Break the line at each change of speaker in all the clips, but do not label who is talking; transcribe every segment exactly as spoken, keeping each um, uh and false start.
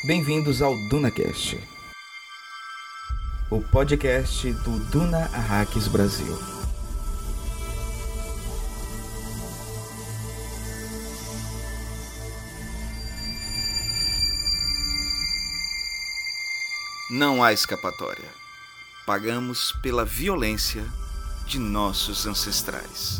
Bem-vindos ao DunaCast, o podcast do Duna Arrakis Brasil. Não há escapatória. Pagamos pela violência de nossos ancestrais.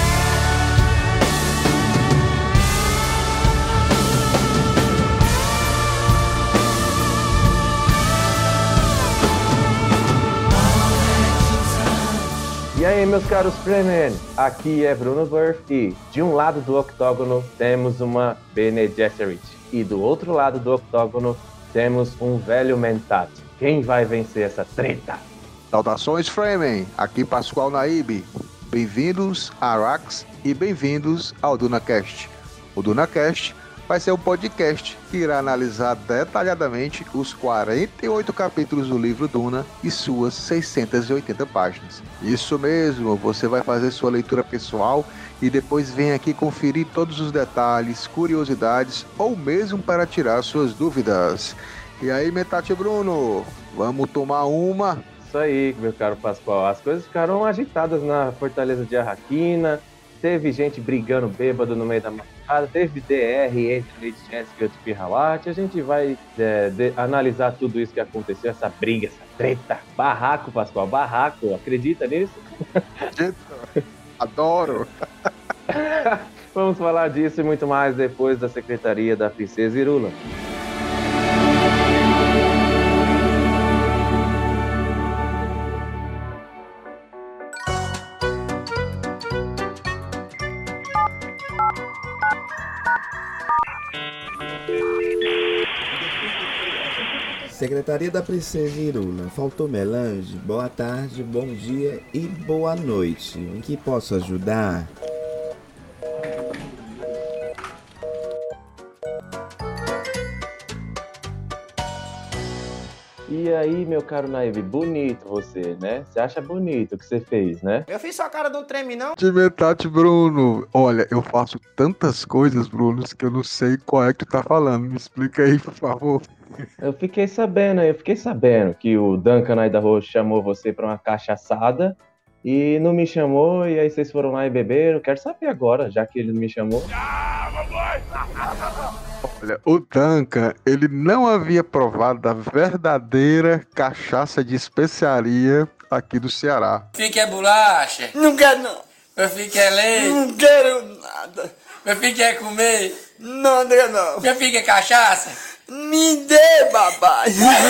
E aí, meus caros Fremen, aqui é Bruno Burff e de um lado do octógono temos uma Bene Gesserit e do outro lado do octógono temos um velho Mentat. Quem vai vencer essa treta?
Saudações, Fremen! Aqui Pascoal Naib. Bem-vindos a Arrakis e bem-vindos ao DunaCast. O DunaCast vai ser um podcast que irá analisar detalhadamente os quarenta e oito capítulos do livro Duna e suas seiscentas e oitenta páginas. Isso mesmo, você vai fazer sua leitura pessoal e depois vem aqui conferir todos os detalhes, curiosidades ou mesmo para tirar suas dúvidas. E aí, Mentat Bruno, vamos tomar uma?
Isso aí, meu caro Pascoal. As coisas ficaram agitadas na Fortaleza de Arrakina. Teve gente brigando bêbado no meio da madrugada, teve D R entre Lady Jessica e o Pirrawat. A gente vai é, de, analisar tudo isso que aconteceu, essa briga, essa treta. Barraco, Pascoal, barraco. Acredita nisso?
Adoro!
Vamos falar disso e muito mais depois da Secretaria da Princesa Irulan.
Secretaria da Princesa Irulan, faltou melange? Boa tarde, bom dia e boa noite. Em que posso ajudar?
E aí, meu caro Naib, bonito você, né? Você acha bonito o que você fez, né?
Eu fiz sua cara, não treme, não?
Mentat Bruno, olha, eu faço tantas coisas, Bruno, que eu não sei qual é que tu tá falando. Me explica aí, por favor.
Eu fiquei sabendo, eu fiquei sabendo que o Duncan Idaho chamou você pra uma cachaçada e não me chamou, e aí vocês foram lá e beberam. Quero saber agora, já que ele não me chamou.
Olha, o Duncan, ele não havia provado da verdadeira cachaça de especiaria aqui do Ceará.
Meu filho quer bolacha?
Não quero, não.
Meu filho quer leite?
Não quero nada.
Meu filho quer comer?
Não, não quero, não.
Meu filho quer cachaça?
Me dê, babai.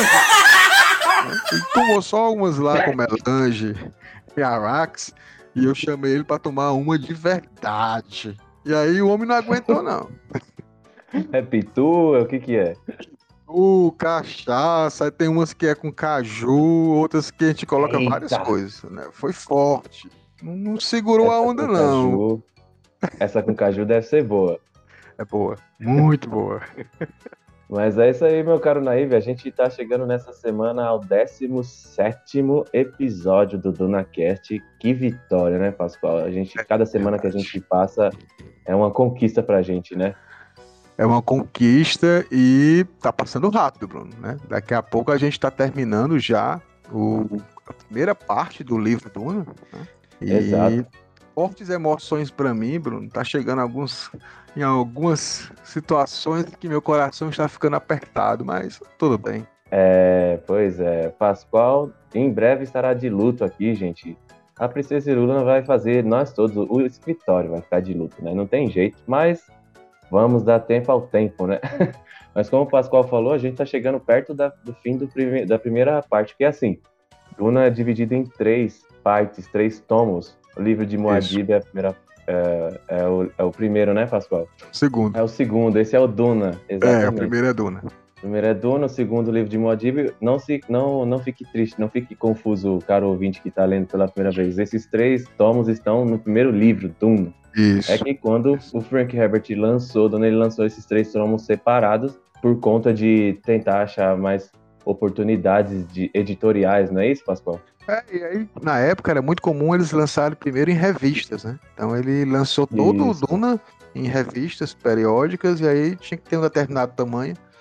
Ele tomou só algumas lá com melange e Arrakis e eu chamei ele pra tomar uma de verdade. E aí o homem não aguentou, não.
É pitu? O que que é?
O cachaça, aí tem umas que é com caju, outras que a gente coloca
Eita.
várias coisas, né? Foi forte. Não, não segurou
Essa
a onda,
com
não.
caju- Essa com caju deve ser boa.
É boa, muito boa.
Mas é isso aí, meu caro Naib. A gente tá chegando nessa semana ao décimo sétimo episódio do DunaCast. Que vitória, né, Pascoal? A gente, cada semana que a gente passa é uma conquista pra gente, né?
É uma conquista e tá passando rápido, Bruno, né? Daqui a pouco a gente tá terminando já o, a primeira parte do livro Duna. Né? E
Exato.
fortes emoções pra mim, Bruno. Tá chegando alguns, em algumas situações que meu coração está ficando apertado, mas tudo bem.
É, pois é. Pascoal em breve estará de luto aqui, gente. A Princesa Irulan vai fazer, nós todos, o escritório vai ficar de luto, né? Não tem jeito, mas vamos dar tempo ao tempo, né? Mas como o Pascoal falou, a gente tá chegando perto da, do fim do prime, da primeira parte, que é assim, Duna é dividido em três partes, três tomos. O livro de Muad'Dib é, a primeira, é, é, o, é o primeiro, né, Pascoal?
Segundo.
É o segundo, esse é o Duna, exatamente.
É, a primeira é Duna.
O primeiro é Duna, o segundo livro de Muad'Dib. Não, se, não, não fique triste, não fique confuso, caro ouvinte que tá lendo pela primeira vez. Esses três tomos estão no primeiro livro, Duna.
Isso.
É que quando o Frank Herbert lançou, quando ele lançou esses três tomos separados, por conta de tentar achar mais oportunidades de editoriais, não é isso, Pascoal?
É, e aí, na época, era muito comum eles lançarem primeiro em revistas, né? Então ele lançou todo
Isso.
o Duna em revistas periódicas, e aí tinha que ter um determinado tamanho.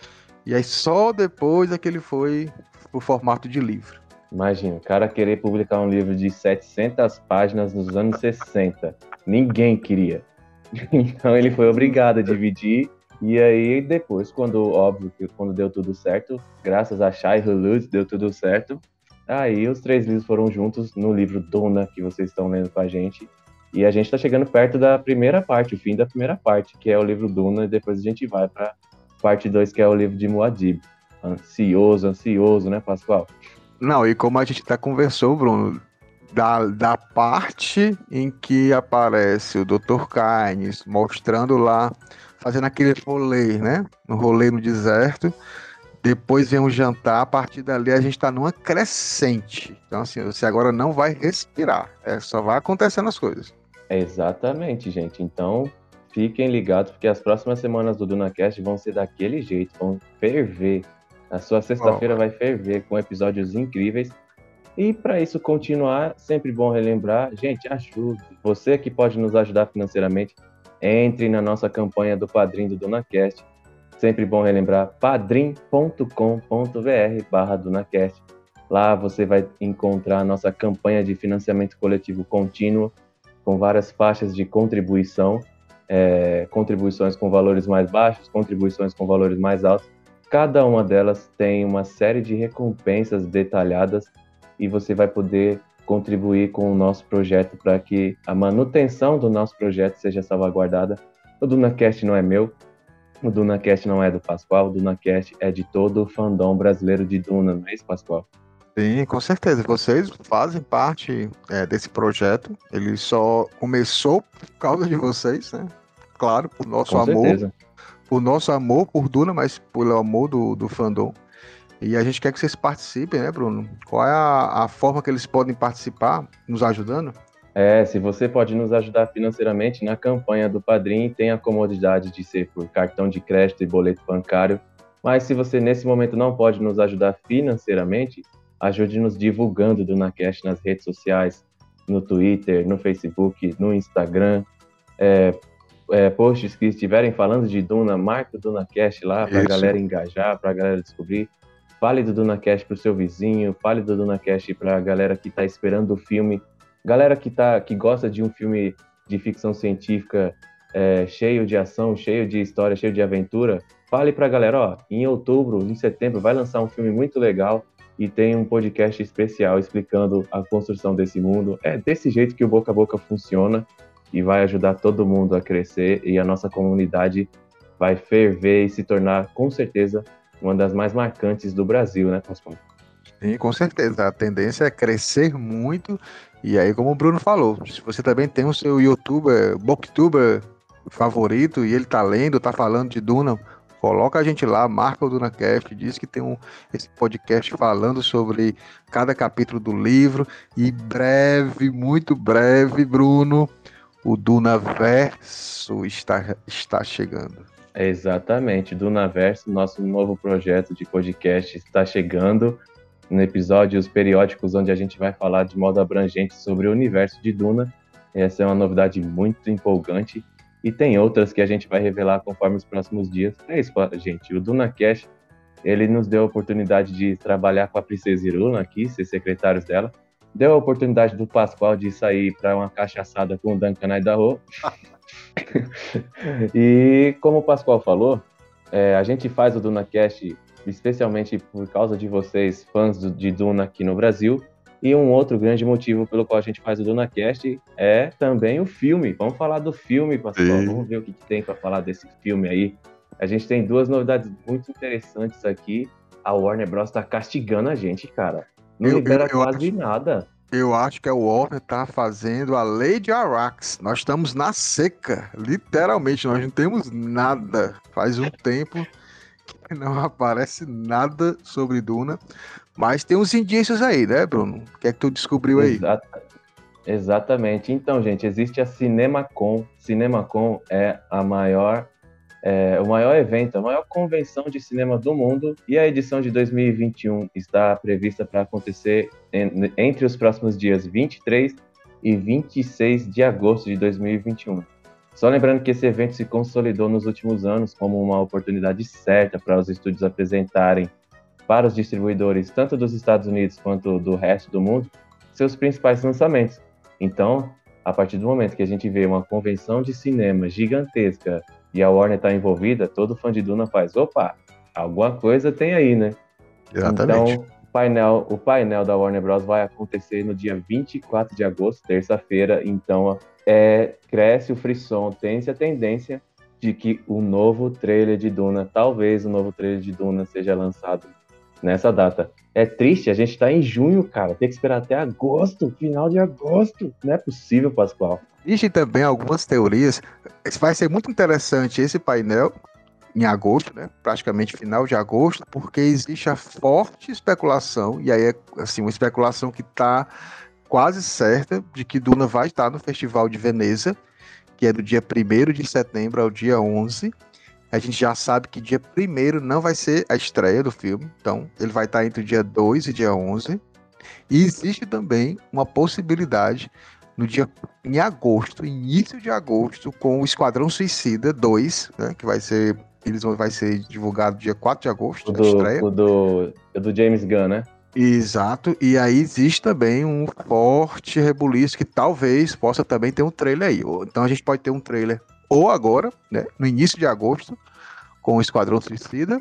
E aí só depois é que ele foi pro formato de livro.
Imagina, o cara querer publicar um livro de setecentas páginas nos anos sessenta. Ninguém queria. Então ele foi obrigado a dividir. E aí depois, quando, óbvio, que quando deu tudo certo, graças a Shai Hulud, deu tudo certo. Aí os três livros foram juntos no livro Duna, que vocês estão lendo com a gente. E a gente tá chegando perto da primeira parte, o fim da primeira parte, que é o livro Duna, e depois a gente vai pra parte dois, que é o livro de Muad'Dib. Ansioso, ansioso, né, Pascoal?
Não, e como a gente até conversou, Bruno, da, da parte em que aparece o doutor Kynes mostrando lá, fazendo aquele rolê, né? No rolê no deserto. Depois vem um jantar, a partir dali a gente tá numa crescente. Então, assim, você agora não vai respirar. É, só vai acontecendo as coisas.
Exatamente, gente. Então, fiquem ligados, porque as próximas semanas do DunaCast vão ser daquele jeito, vão ferver. A sua sexta-feira
Oh.
vai ferver com episódios incríveis. E para isso continuar, sempre bom relembrar, gente, ajude. Você que pode nos ajudar financeiramente, entre na nossa campanha do Padrim do DunaCast. Sempre bom relembrar, padrim.com.br barra DunaCast. Lá você vai encontrar a nossa campanha de financiamento coletivo contínuo, com várias faixas de contribuição, é, contribuições com valores mais baixos, contribuições com valores mais altos. Cada uma delas tem uma série de recompensas detalhadas e você vai poder contribuir com o nosso projeto para que a manutenção do nosso projeto seja salvaguardada. O DunaCast não é meu, o DunaCast não é do Pascoal, o DunaCast é de todo o fandom brasileiro de Duna, não é isso, Pascoal?
Sim, com certeza. Vocês fazem parte é, desse projeto. Ele só começou por causa de vocês, né? Claro, por nosso
Com
amor.
certeza.
Por nosso amor por Duna, mas pelo amor do, do fandom. E a gente quer que vocês participem, né, Bruno? Qual é a, a forma que eles podem participar, nos ajudando?
É, se você pode nos ajudar financeiramente na campanha do Padrim, tem a comodidade de ser por cartão de crédito e boleto bancário. Mas se você nesse momento não pode nos ajudar financeiramente, ajude-nos divulgando o DunaCast nas redes sociais, no Twitter, no Facebook, no Instagram. É, é, posts que estiverem falando de Duna, marca o DunaCast lá para a
Isso.
galera engajar, para a galera descobrir. Fale do DunaCast pro seu vizinho, fale do DunaCast para a galera que está esperando o filme. Galera que, tá, que gosta de um filme de ficção científica é, cheio de ação, cheio de história, cheio de aventura, fale pra galera, ó, em outubro, em setembro, vai lançar um filme muito legal e tem um podcast especial explicando a construção desse mundo. É desse jeito que o Boca a Boca funciona e vai ajudar todo mundo a crescer e a nossa comunidade vai ferver e se tornar, com certeza, uma das mais marcantes do Brasil, né, Pascoal?
Sim, com certeza. A tendência é crescer muito. E aí, como o Bruno falou, se você também tem o seu youtuber, booktuber favorito e ele tá lendo, tá falando de Duna, coloca a gente lá, marca o DunaCast, diz que tem um, esse podcast falando sobre cada capítulo do livro. E breve, muito breve, Bruno, o Dunaverso está, está chegando.
Exatamente, Dunaverso, nosso novo projeto de podcast está chegando em episódios periódicos onde a gente vai falar de modo abrangente sobre o universo de Duna. Essa é uma novidade muito empolgante e tem outras que a gente vai revelar conforme os próximos dias. É isso, gente, o DunaCast, ele nos deu a oportunidade de trabalhar com a Princesa Iruna aqui, ser secretários dela, deu a oportunidade do Pascoal de sair para uma cachaçada com o Duncan Idaho. E como o Pascoal falou, é, a gente faz o DunaCast especialmente por causa de vocês, fãs do, de Duna aqui no Brasil. E um outro grande motivo pelo qual a gente faz o DunaCast é também o filme. Vamos falar do filme, Pascoal.
Sim.
Vamos ver o que, que tem para falar desse filme aí. A gente tem duas novidades muito interessantes aqui. A Warner Bros. Tá castigando a gente, cara. Não
Eu-
libera
eu- eu
quase
acho-
nada.
Eu acho que a Warner tá fazendo a lei de Arrakis. Nós estamos na seca, literalmente. Nós não temos nada. Faz um tempo que não aparece nada sobre Duna. Mas tem uns indícios aí, né, Bruno? O que é que tu descobriu aí?
Exata- Exatamente. Então, gente, existe a CinemaCon. CinemaCon é a maior, é, o maior evento, a maior convenção de cinema do mundo. E a edição de dois mil e vinte e um está prevista para acontecer en- entre os próximos dias vinte e três e vinte e seis de agosto de dois mil e vinte e um. Só lembrando que esse evento se consolidou nos últimos anos como uma oportunidade certa para os estúdios apresentarem para os distribuidores, tanto dos Estados Unidos quanto do resto do mundo, seus principais lançamentos. Então, a partir do momento que a gente vê uma convenção de cinema gigantesca e a Warner está envolvida, todo fã de Duna faz, opa, alguma coisa tem aí, né?
Exatamente.
Então, o painel, o painel da Warner Bros. Vai acontecer no dia vinte e quatro de agosto, terça-feira, então é, cresce o frisson, tem-se a tendência de que o novo trailer de Duna, talvez o novo trailer de Duna seja lançado nessa data. É triste, a gente tá em junho, cara, tem que esperar até agosto, final de agosto, não é possível, Pascoal.
Existem também algumas teorias, vai ser muito interessante esse painel em agosto, né, praticamente final de agosto, porque existe a forte especulação, e aí é assim, uma especulação que tá quase certa de que Duna vai estar no Festival de Veneza, que é do dia primeiro de setembro ao dia onze. A gente já sabe que dia primeiro não vai ser a estreia do filme, então ele vai estar entre o dia dois e dia onze. E existe também uma possibilidade no dia em agosto, início de agosto, com o Esquadrão Suicida dois, né, que vai ser, eles vão, vai ser divulgado dia quatro de agosto,
O
a
do,
estreia.
o do, o do James Gunn, né?
Exato, e aí existe também um forte rebuliço que talvez possa também ter um trailer aí. Ou- Então a gente pode ter um trailer ou agora, né, no início de agosto, com o Esquadrão Suicida,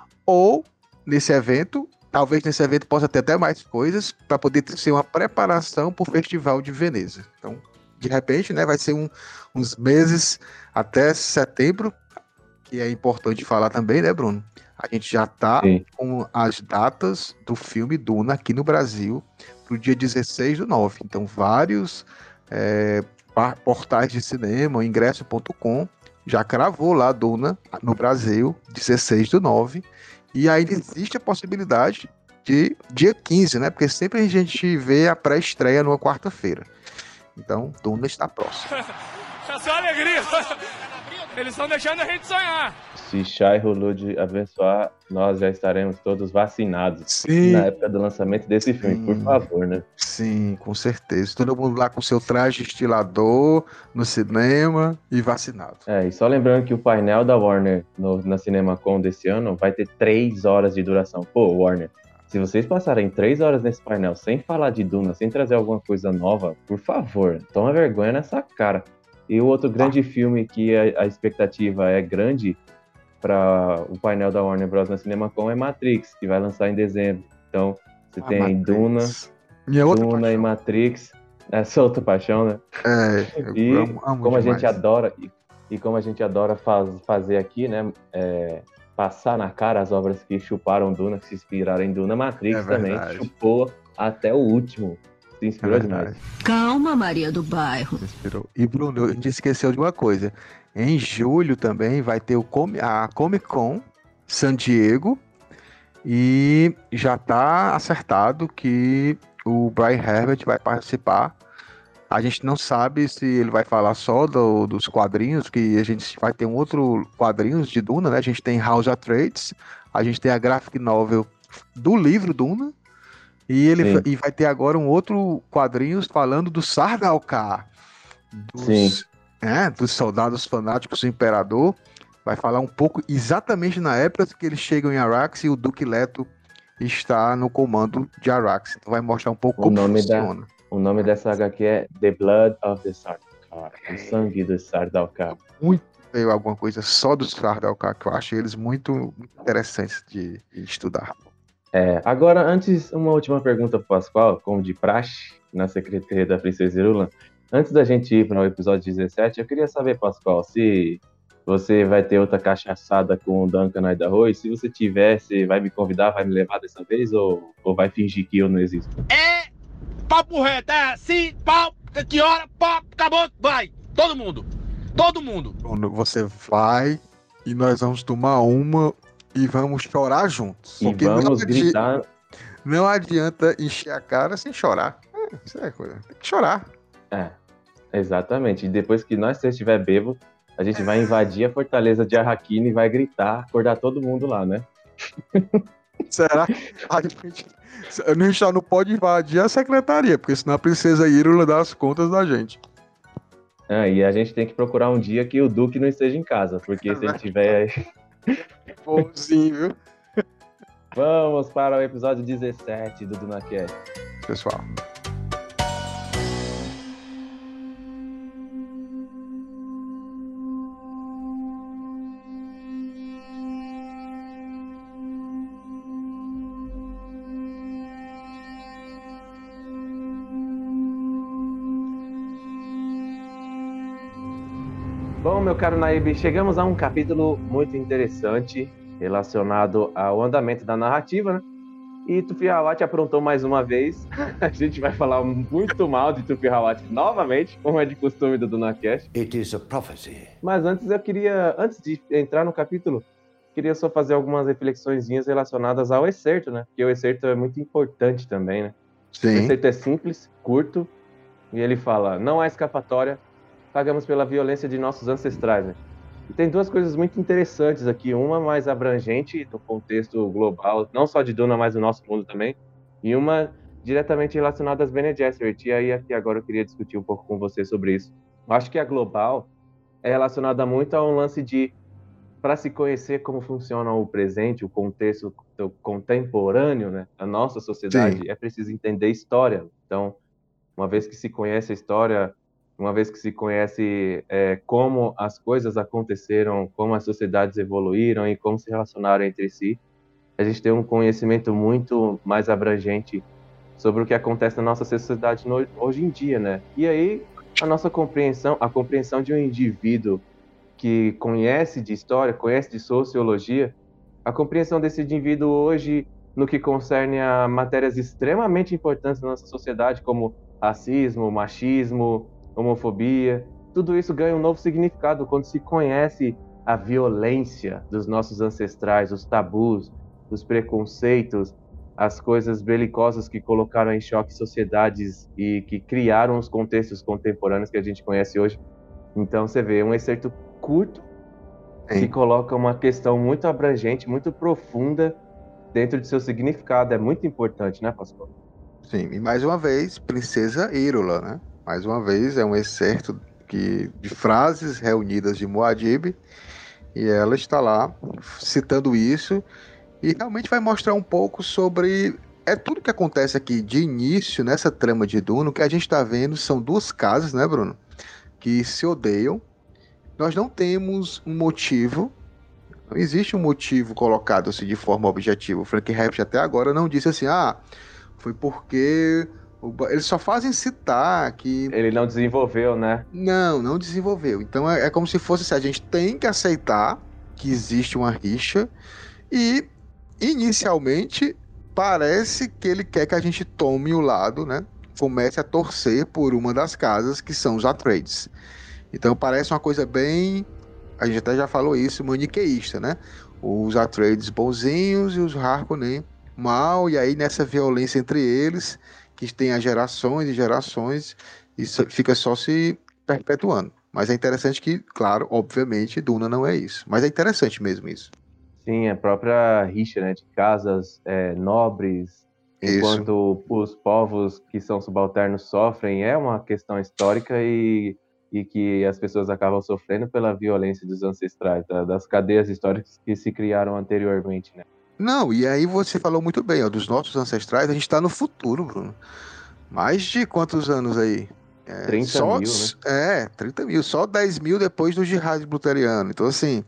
ou nesse evento, talvez nesse evento possa ter até mais coisas para poder ter- ser uma preparação para o Festival de Veneza. Então, de repente, né, vai ser um- uns meses até setembro, que é importante falar também, né, Bruno? A gente já está
Sim.
com as datas do filme Duna aqui no Brasil para o dia dezesseis do nove. Então, vários é, pa- portais de cinema, ingresso ponto com, já cravou lá Duna no Brasil, dezesseis do nove. E ainda existe a possibilidade de dia quinze, né? Porque sempre a gente vê a pré-estreia numa quarta-feira. Então, Duna está próximo.
É só alegria. Eles estão deixando a gente sonhar.
Se Shai Hulud abençoar, nós já estaremos todos vacinados
Sim.
na época do lançamento desse filme,
Sim.
por favor, né?
Sim, com certeza. Todo mundo lá com seu traje estilador no cinema e vacinado.
É, e só lembrando que o painel da Warner no, na CinemaCon desse ano vai ter três horas de duração. Pô, Warner, se vocês passarem três horas nesse painel sem falar de Duna, sem trazer alguma coisa nova, por favor, toma vergonha nessa cara. E o outro grande
Ah.
filme que a, a expectativa é grande para o painel da Warner Bros. Na CinemaCon é Matrix, que vai lançar em dezembro. Então, você
Ah,
tem
Matrix.
Duna,
Minha outra
Duna e
paixão.
Matrix. Essa é outra paixão, né?
É, eu
E
amo, amo
como a
demais.
gente adora, e, e como a gente adora faz, fazer aqui, né? é, passar na cara as obras que chuparam Duna, que se inspiraram em Duna, Matrix
É
também
verdade.
chupou até o último. Se
É
inspirou
verdade.
demais.
Calma, Maria do Bairro.
Inspirou. E Bruno, a gente esqueceu de uma coisa. Em julho também vai ter o Com- a Comic Con San Diego e já está acertado que o Brian Herbert vai participar. A gente não sabe se ele vai falar só do- dos quadrinhos, que a gente vai ter um outro quadrinhos de Duna, né? A gente tem House of Trades, a gente tem a graphic novel do livro Duna, e ele
Sim.
va- e vai ter agora um outro quadrinhos falando do Sardaukar, dos,
Sim.
é, dos soldados fanáticos do Imperador. Vai falar um pouco exatamente na época que eles chegam em Arrakis e o Duque Leto está no comando de Arrakis. Então vai mostrar um pouco
O
como
nome da-
funciona.
O nome dessa H Q é The Blood of the Sardaukar, o sangue do Sardaukar.
Veio alguma coisa só dos Sardaukar, que eu acho eles muito, muito interessantes de, de estudar.
É, agora, antes, uma última pergunta para o Pascoal, como de praxe, na Secretaria da Princesa Irula. Antes da gente ir para o episódio dezessete, eu queria saber, Pascoal, se você vai ter outra cachaçada com o Duncan Idaho, e se você tiver, você vai me convidar, vai me levar dessa vez, ou, ou vai fingir que eu não existo?
É papo reto, é assim, pau, que hora, pau, acabou, vai. Todo mundo. Todo mundo.
Quando você vai e nós vamos tomar uma e vamos chorar juntos.
E
Porque
vamos
não, adi-
gritar.
não adianta encher a cara sem chorar. É, isso é coisa. Tem que chorar.
É, exatamente. E depois que nós três estiver bêbado, a gente vai invadir a fortaleza de Arrakeen e vai gritar, acordar todo mundo lá, né?
Será que a gente, a gente só não pode invadir a secretaria, porque senão a princesa Irula dá as contas da gente.
Ah, e a gente tem que procurar um dia que o Duque não esteja em casa, porque se ele tiver aí...
Bonzinho, viu?
Vamos para o episódio dezessete do DunaCast.
Pessoal.
Bom, meu caro Naib, chegamos a um capítulo muito interessante relacionado ao andamento da narrativa, né? E Tufi Hawat aprontou mais uma vez. A gente vai falar muito mal de Tufi Hawat novamente, como é de costume do DunaCast.
It is a prophecy.
Mas antes eu queria, antes de entrar no capítulo, queria só fazer algumas reflexõezinhas relacionadas ao excerto, né? Porque o excerto é muito importante também, né?
Sim.
O excerto é simples, curto, e ele fala: não há escapatória, pagamos pela violência de nossos ancestrais, né? E tem duas coisas muito interessantes aqui, uma mais abrangente do contexto global, não só de Duna, mas do nosso mundo também, e uma diretamente relacionada às Bene Gesserit. E aí aqui agora eu queria discutir um pouco com você sobre isso. Eu acho que a global é relacionada muito a um lance de, para se conhecer como funciona o presente, o contexto contemporâneo, né, a nossa sociedade, Sim. é preciso entender história. Então, uma vez que se conhece a história, uma vez que se conhece é, como as coisas aconteceram, como as sociedades evoluíram e como se relacionaram entre si, a gente tem um conhecimento muito mais abrangente sobre o que acontece na nossa sociedade no, hoje em dia, né? E aí, a nossa compreensão, a compreensão de um indivíduo que conhece de história, conhece de sociologia, a compreensão desse indivíduo hoje no que concerne a matérias extremamente importantes na nossa sociedade, como racismo, machismo, homofobia, tudo isso ganha um novo significado quando se conhece a violência dos nossos ancestrais, os tabus, os preconceitos, as coisas belicosas que colocaram em choque sociedades e que criaram os contextos contemporâneos que a gente conhece hoje. Então você vê um excerto curto Sim. que coloca uma questão muito abrangente, muito profunda dentro de seu significado. É muito importante, né, Pascoal?
Sim, e mais uma vez, Princesa Irola, né? Mais uma vez, é um excerto que, de frases reunidas de Muad'Dib, e ela está lá citando isso, e realmente vai mostrar um pouco sobre... É tudo que acontece aqui de início, nessa trama de Duna, o que a gente está vendo são duas casas, né, Bruno? Que se odeiam. Nós não temos um motivo, não existe um motivo colocado assim de forma objetiva. O Frank Herbert até agora não disse assim, ah, foi porque... Eles só fazem citar que...
Ele não desenvolveu, né?
Não, não desenvolveu. Então é, é como se fosse assim, a gente tem que aceitar que existe uma rixa e, inicialmente, parece que ele quer que a gente tome o lado, né? Comece a torcer por uma das casas, que são os Atreides. Então parece uma coisa bem... A gente até já falou isso, maniqueísta, né? Os Atreides bonzinhos e os Harkonnen mal, e aí nessa violência entre eles... que tem as gerações e gerações, isso fica só se perpetuando. Mas é interessante que, claro, obviamente, Duna não é isso. Mas é interessante mesmo isso.
Sim, a própria rixa, né, de casas é, nobres, enquanto isso. Os povos que são subalternos sofrem, é uma questão histórica e, e que as pessoas acabam sofrendo pela violência dos ancestrais, da, das cadeias históricas que se criaram anteriormente, né?
Não, e aí você falou muito bem, ó, dos nossos ancestrais, a gente tá no futuro, Bruno. Mais de quantos anos aí? É,
trinta
só,
mil, né?
É, trinta mil, só dez mil depois do jihad luteriano. Então, assim,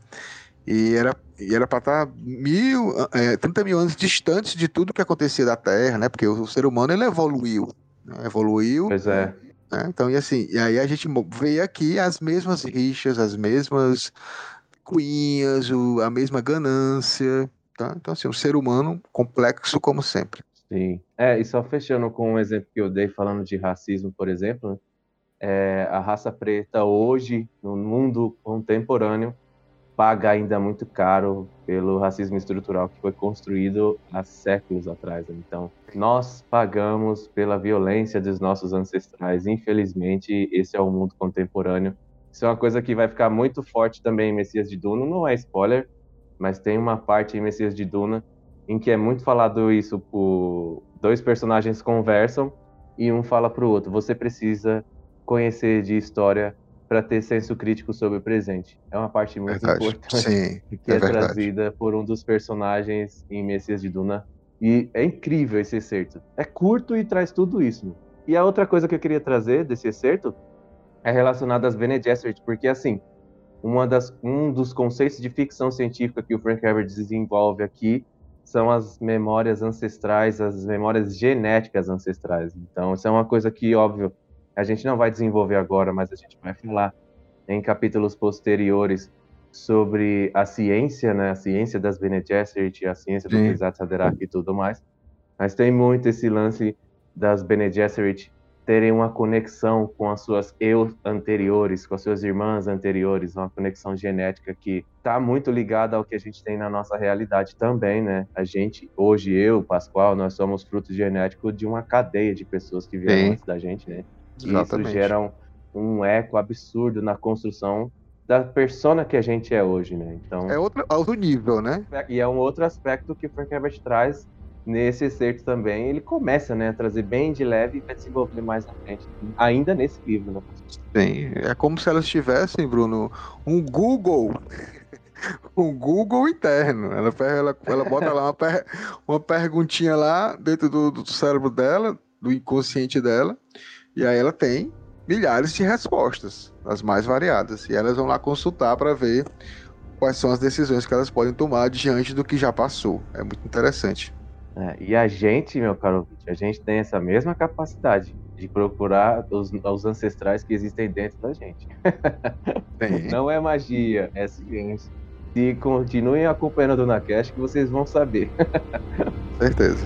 e era, e era pra estar mil, é, trinta mil anos distantes de tudo que acontecia da Terra, né? Porque o, o ser humano, ele evoluiu, né? Evoluiu.
Pois é.
Né? Então, e assim, e aí a gente vê aqui as mesmas rixas, as mesmas cuinhas, o, a mesma ganância... Tá? Então, assim, um ser humano complexo como sempre.
Sim. É, e só fechando com um exemplo que eu dei falando de racismo, por exemplo, é, a raça preta hoje, no mundo contemporâneo, paga ainda muito caro pelo racismo estrutural que foi construído há séculos atrás. Então, nós pagamos pela violência dos nossos ancestrais. Infelizmente, esse é o mundo contemporâneo. Isso é uma coisa que vai ficar muito forte também em Messias de Duna, não é spoiler, mas tem uma parte em Messias de Duna em que é muito falado isso por dois personagens conversam e um fala pro outro, você precisa conhecer de história para ter senso crítico sobre o presente. É uma parte muito
Verdade.
importante
Sim,
que
é
é,
verdade.
trazida por um dos personagens em Messias de Duna. E é incrível esse excerto. É curto e traz tudo isso. E a outra coisa que eu queria trazer desse excerto é relacionada às Bene Gesserit, porque assim, uma das, um dos conceitos de ficção científica que o Frank Herbert desenvolve aqui são as memórias ancestrais, as memórias genéticas ancestrais. Então, isso é uma coisa que, óbvio, a gente não vai desenvolver agora, mas a gente vai falar em capítulos posteriores sobre a ciência, né? A ciência das Bene Gesserit, a ciência do
Sim.
Kwisatz Haderach e tudo mais. Mas tem muito esse lance das Bene Gesserit terem uma conexão com as suas eu anteriores, com as suas irmãs anteriores, uma conexão genética que está muito ligada ao que a gente tem na nossa realidade também, né? A gente, hoje eu, Pascoal, nós somos fruto genético de uma cadeia de pessoas que vieram
Sim.
antes da gente, né? E isso
Exatamente.
gera um, um eco absurdo na construção da persona que a gente é hoje, né? Então,
É outro, outro nível, né?
e é um outro aspecto que o Frank Herbert traz nesse excerto também. Ele começa, né, a trazer bem de leve e vai desenvolver mais na frente, ainda nesse livro, né?
Sim. É como se elas tivessem, Bruno, um Google. Um Google interno. Ela, ela, ela bota lá uma, per, uma perguntinha lá dentro do, do cérebro dela, do inconsciente dela, e aí ela tem milhares de respostas, as mais variadas. E elas vão lá consultar para ver quais são as decisões que elas podem tomar diante do que já passou. É muito interessante.
É, e a gente, meu caro ouvinte, a gente tem essa mesma capacidade de procurar os, os ancestrais que existem dentro da gente.
Tem.
Não é magia, é ciência. Se continuem acompanhando a DunaCast que vocês vão saber.
Certeza.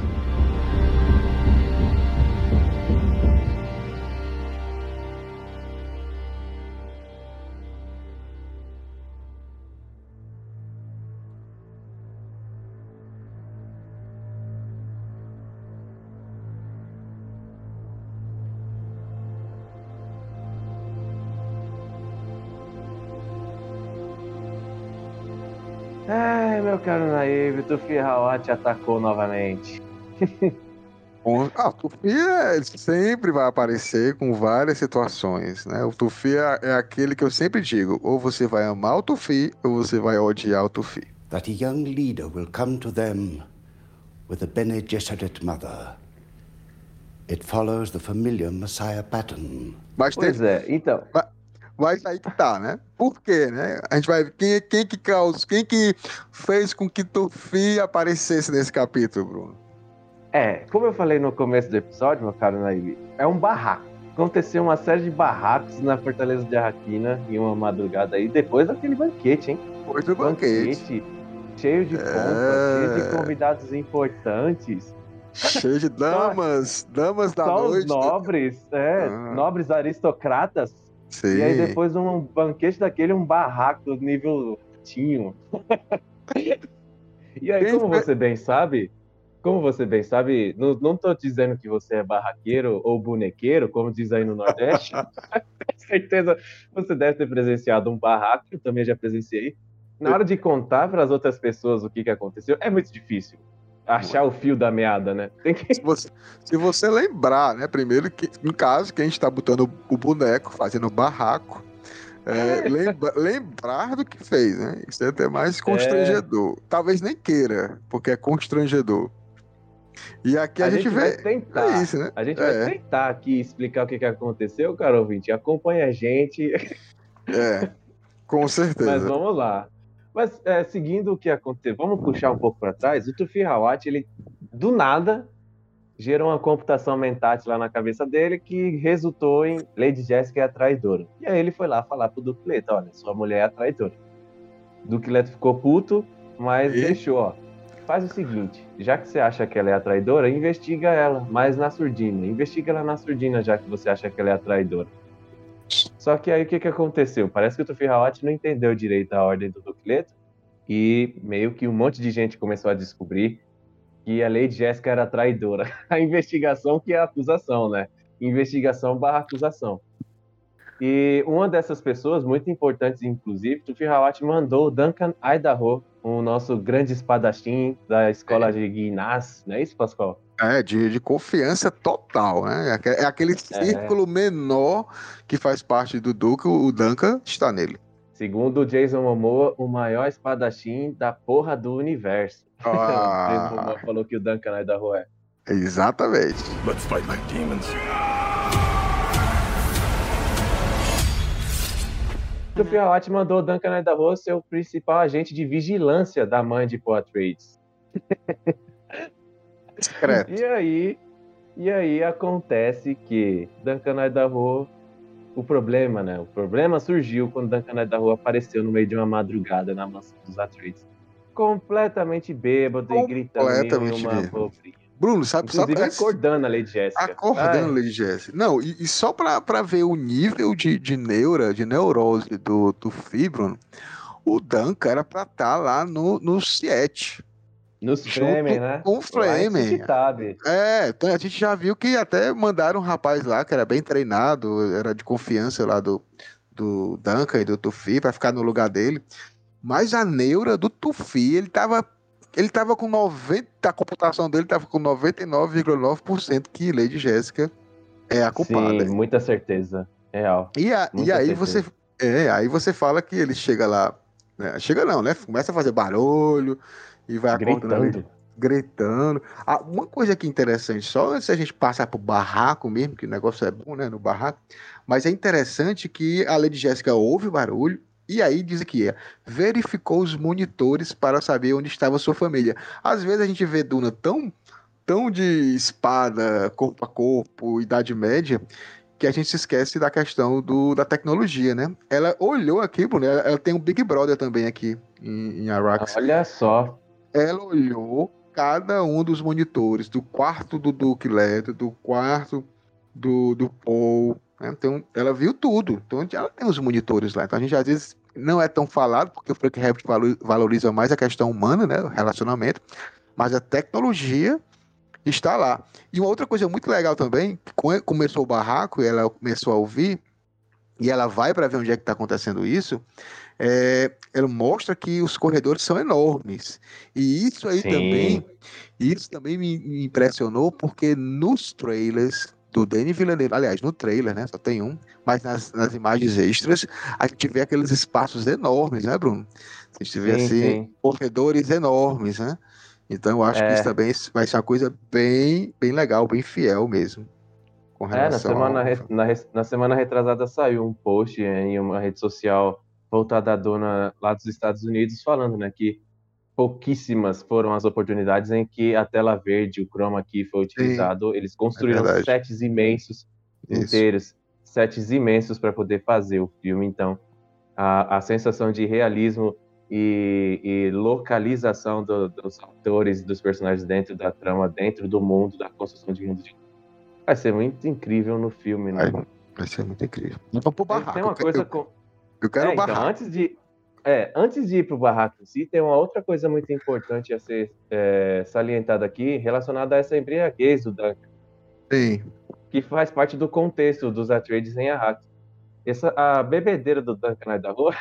Ai, meu caro Naib, Tufi Hawat atacou novamente.
Ah, o Tufi é, sempre vai aparecer com várias situações, né? O Tufi é, é aquele que eu sempre digo, ou você vai amar o Tufi, ou você vai odiar o Tufi.
That a young leader will come to them with a Bene Gesserit mother. It follows the familiar Messiah pattern.
Mas
Pois
tem,
é, então...
Mas aí que tá, né? Por quê, né? A gente vai ver quem, quem que causou, quem que fez com que Tufi aparecesse nesse capítulo, Bruno?
É, como eu falei no começo do episódio, meu caro Naib, é um barraco. Aconteceu uma série de barracos na Fortaleza de Arrakina em uma madrugada aí, depois daquele banquete, hein?
Depois do banquete.
banquete cheio de pompa,
É.
cheio de convidados importantes.
Cheio de damas, damas da
Só
noite.
os nobres, é,
Ah.
nobres aristocratas.
Sim.
E aí depois um banquete daquele, um barraco nível tinho. E aí,
Quem
como
fe-
você bem sabe, como você bem sabe, não, não tô dizendo que você é barraqueiro ou bonequeiro, como diz aí no Nordeste. Com certeza você deve ter presenciado um barraco, eu também já presenciei. Na hora de contar para as outras pessoas o que, que aconteceu, é muito difícil achar o fio da meada, né? Tem que...
Se você, se você lembrar, né? Primeiro, que, no caso, que a gente tá botando o boneco, fazendo barraco, é, lembra- lembrar do que fez, né? Isso é até mais constrangedor. Talvez nem queira, porque é constrangedor. E aqui a,
A
gente,
gente
vê.
vai tentar.
É isso, né?
A gente
É.
vai tentar aqui explicar o que, que aconteceu, cara ouvinte. Acompanha a gente,
É, com
mas
certeza.
vamos lá. Mas é, seguindo o que aconteceu, vamos puxar um pouco para trás. O Tufi Hawat, ele do nada gerou uma computação mental lá na cabeça dele que resultou em Lady Jessica é a traidora. E aí ele foi lá falar pro Duque Leto, olha, sua mulher é a traidora. Duque Leto ficou puto, mas
E?
deixou, ó. Faz o seguinte, já que você acha que ela é a traidora, investiga ela, mas na surdina. Investiga ela na surdina, já que você acha que ela é a traidora. Só que aí o que, que aconteceu? Parece que o Tufi Hawat não entendeu direito a ordem do Duque Leto e meio que um monte de gente começou a descobrir que a Lady Jessica era traidora. A investigação que é a acusação, né? Investigação barra acusação. E uma dessas pessoas, muito importantes inclusive, Tufi Hawat mandou o Duncan Idaho, o nosso grande espadachim da escola de Guinness, não é isso, Pascoal?
É, de, de confiança total, né? É aquele círculo é. menor que faz parte do Duke, o Duncan está nele.
Segundo o Jason Momoa, o maior espadachim da porra do universo. Ah. O Jason Momoa falou que o Duncan é da rua.
Exatamente.
Let's fight like demons.
O Piauat mandou o Duncan Idaho ser o principal agente de vigilância da mãe de Paul Atreides.
Secreto.
E aí, e aí acontece que Duncan Idaho, o problema, né? O problema surgiu quando Duncan Idaho apareceu no meio de uma madrugada na mansão dos Atreides. Completamente bêbado e gritando em uma abobrinha.
Bruno, sabe...
Inclusive
sabe,
acordando a Lady Jessica.
Acordando a Lady Jessica. Não, e, e só pra, pra ver o nível de, de neura, de neurose do, do Fibron, o Duncan era pra estar lá no, no Siete.
Nos Fremen, né?
Com o Fremen. É, então a gente já viu que até mandaram um rapaz lá, que era bem treinado, era de confiança lá do, do Duncan e do Tufi, pra ficar no lugar dele. Mas a neura do Tufi, ele tava... Ele tava com noventa, a computação dele tava com noventa e nove vírgula nove por cento que Lady Jessica é a culpada.
Sim, muita certeza. Real.
E, a, e aí certeza. você é, aí você fala que ele chega lá, né? Chega não, né? Começa a fazer barulho e vai acordando ali, gritando. Ah, uma coisa aqui interessante, só antes a gente passar pro barraco mesmo, que o negócio é bom, né, no barraco, mas é interessante que a Lady Jessica ouve o barulho. E aí diz aqui, verificou os monitores para saber onde estava sua família. Às vezes a gente vê Duna tão, tão de espada, corpo a corpo, Idade Média, que a gente se esquece da questão do, da tecnologia, né? Ela olhou aqui, Bruno, ela, ela tem um Big Brother também aqui em, em Arrakis.
Olha só.
Ela olhou cada um dos monitores, do quarto do Duke Leto, do quarto do, do Paul... Então, ela viu tudo. Então, ela tem os monitores lá. Então, a gente às vezes não é tão falado, porque o Frank Herbert valoriza mais a questão humana, né? O relacionamento. Mas a tecnologia está lá. E uma outra coisa muito legal também, quando começou o barraco, e ela começou a ouvir, e ela vai para ver onde é que está acontecendo isso, é, ela mostra que os corredores são enormes. E isso aí Sim. também, isso também me, me impressionou, porque nos trailers do Denis Villeneuve, aliás, no trailer, né, só tem um, mas nas, nas imagens extras, a gente vê aqueles espaços enormes, né, Bruno? A gente vê, sim, assim, sim. corredores enormes, né? Então eu acho é. que isso também vai ser uma coisa bem, bem legal, bem fiel mesmo. Com relação
é, na semana,
ao...
re, na, na semana retrasada saiu um post em uma rede social voltada à dona lá dos Estados Unidos, falando, né, que pouquíssimas foram as oportunidades em que a tela verde, o chroma key foi utilizado. Sim, eles construíram é sets imensos, Isso. inteiros, sets imensos para poder fazer o filme. Então, a, a sensação de realismo e, e localização do, dos atores, dos personagens dentro da trama, dentro do mundo, da construção de mundo, vai ser muito incrível no filme, né?
Vai, vai ser muito incrível. Vamos pro barraco.
Tem uma coisa
eu,
com...
eu quero
é,
o barraco.
Então, antes de... É, antes de ir para o barraco em si, tem uma outra coisa muito importante a ser é, salientada aqui, relacionada a essa embriaguez do Duncan.
Sim.
Que faz parte do contexto dos Atreides em Arrakis. Essa, a bebedeira do Duncan Idaho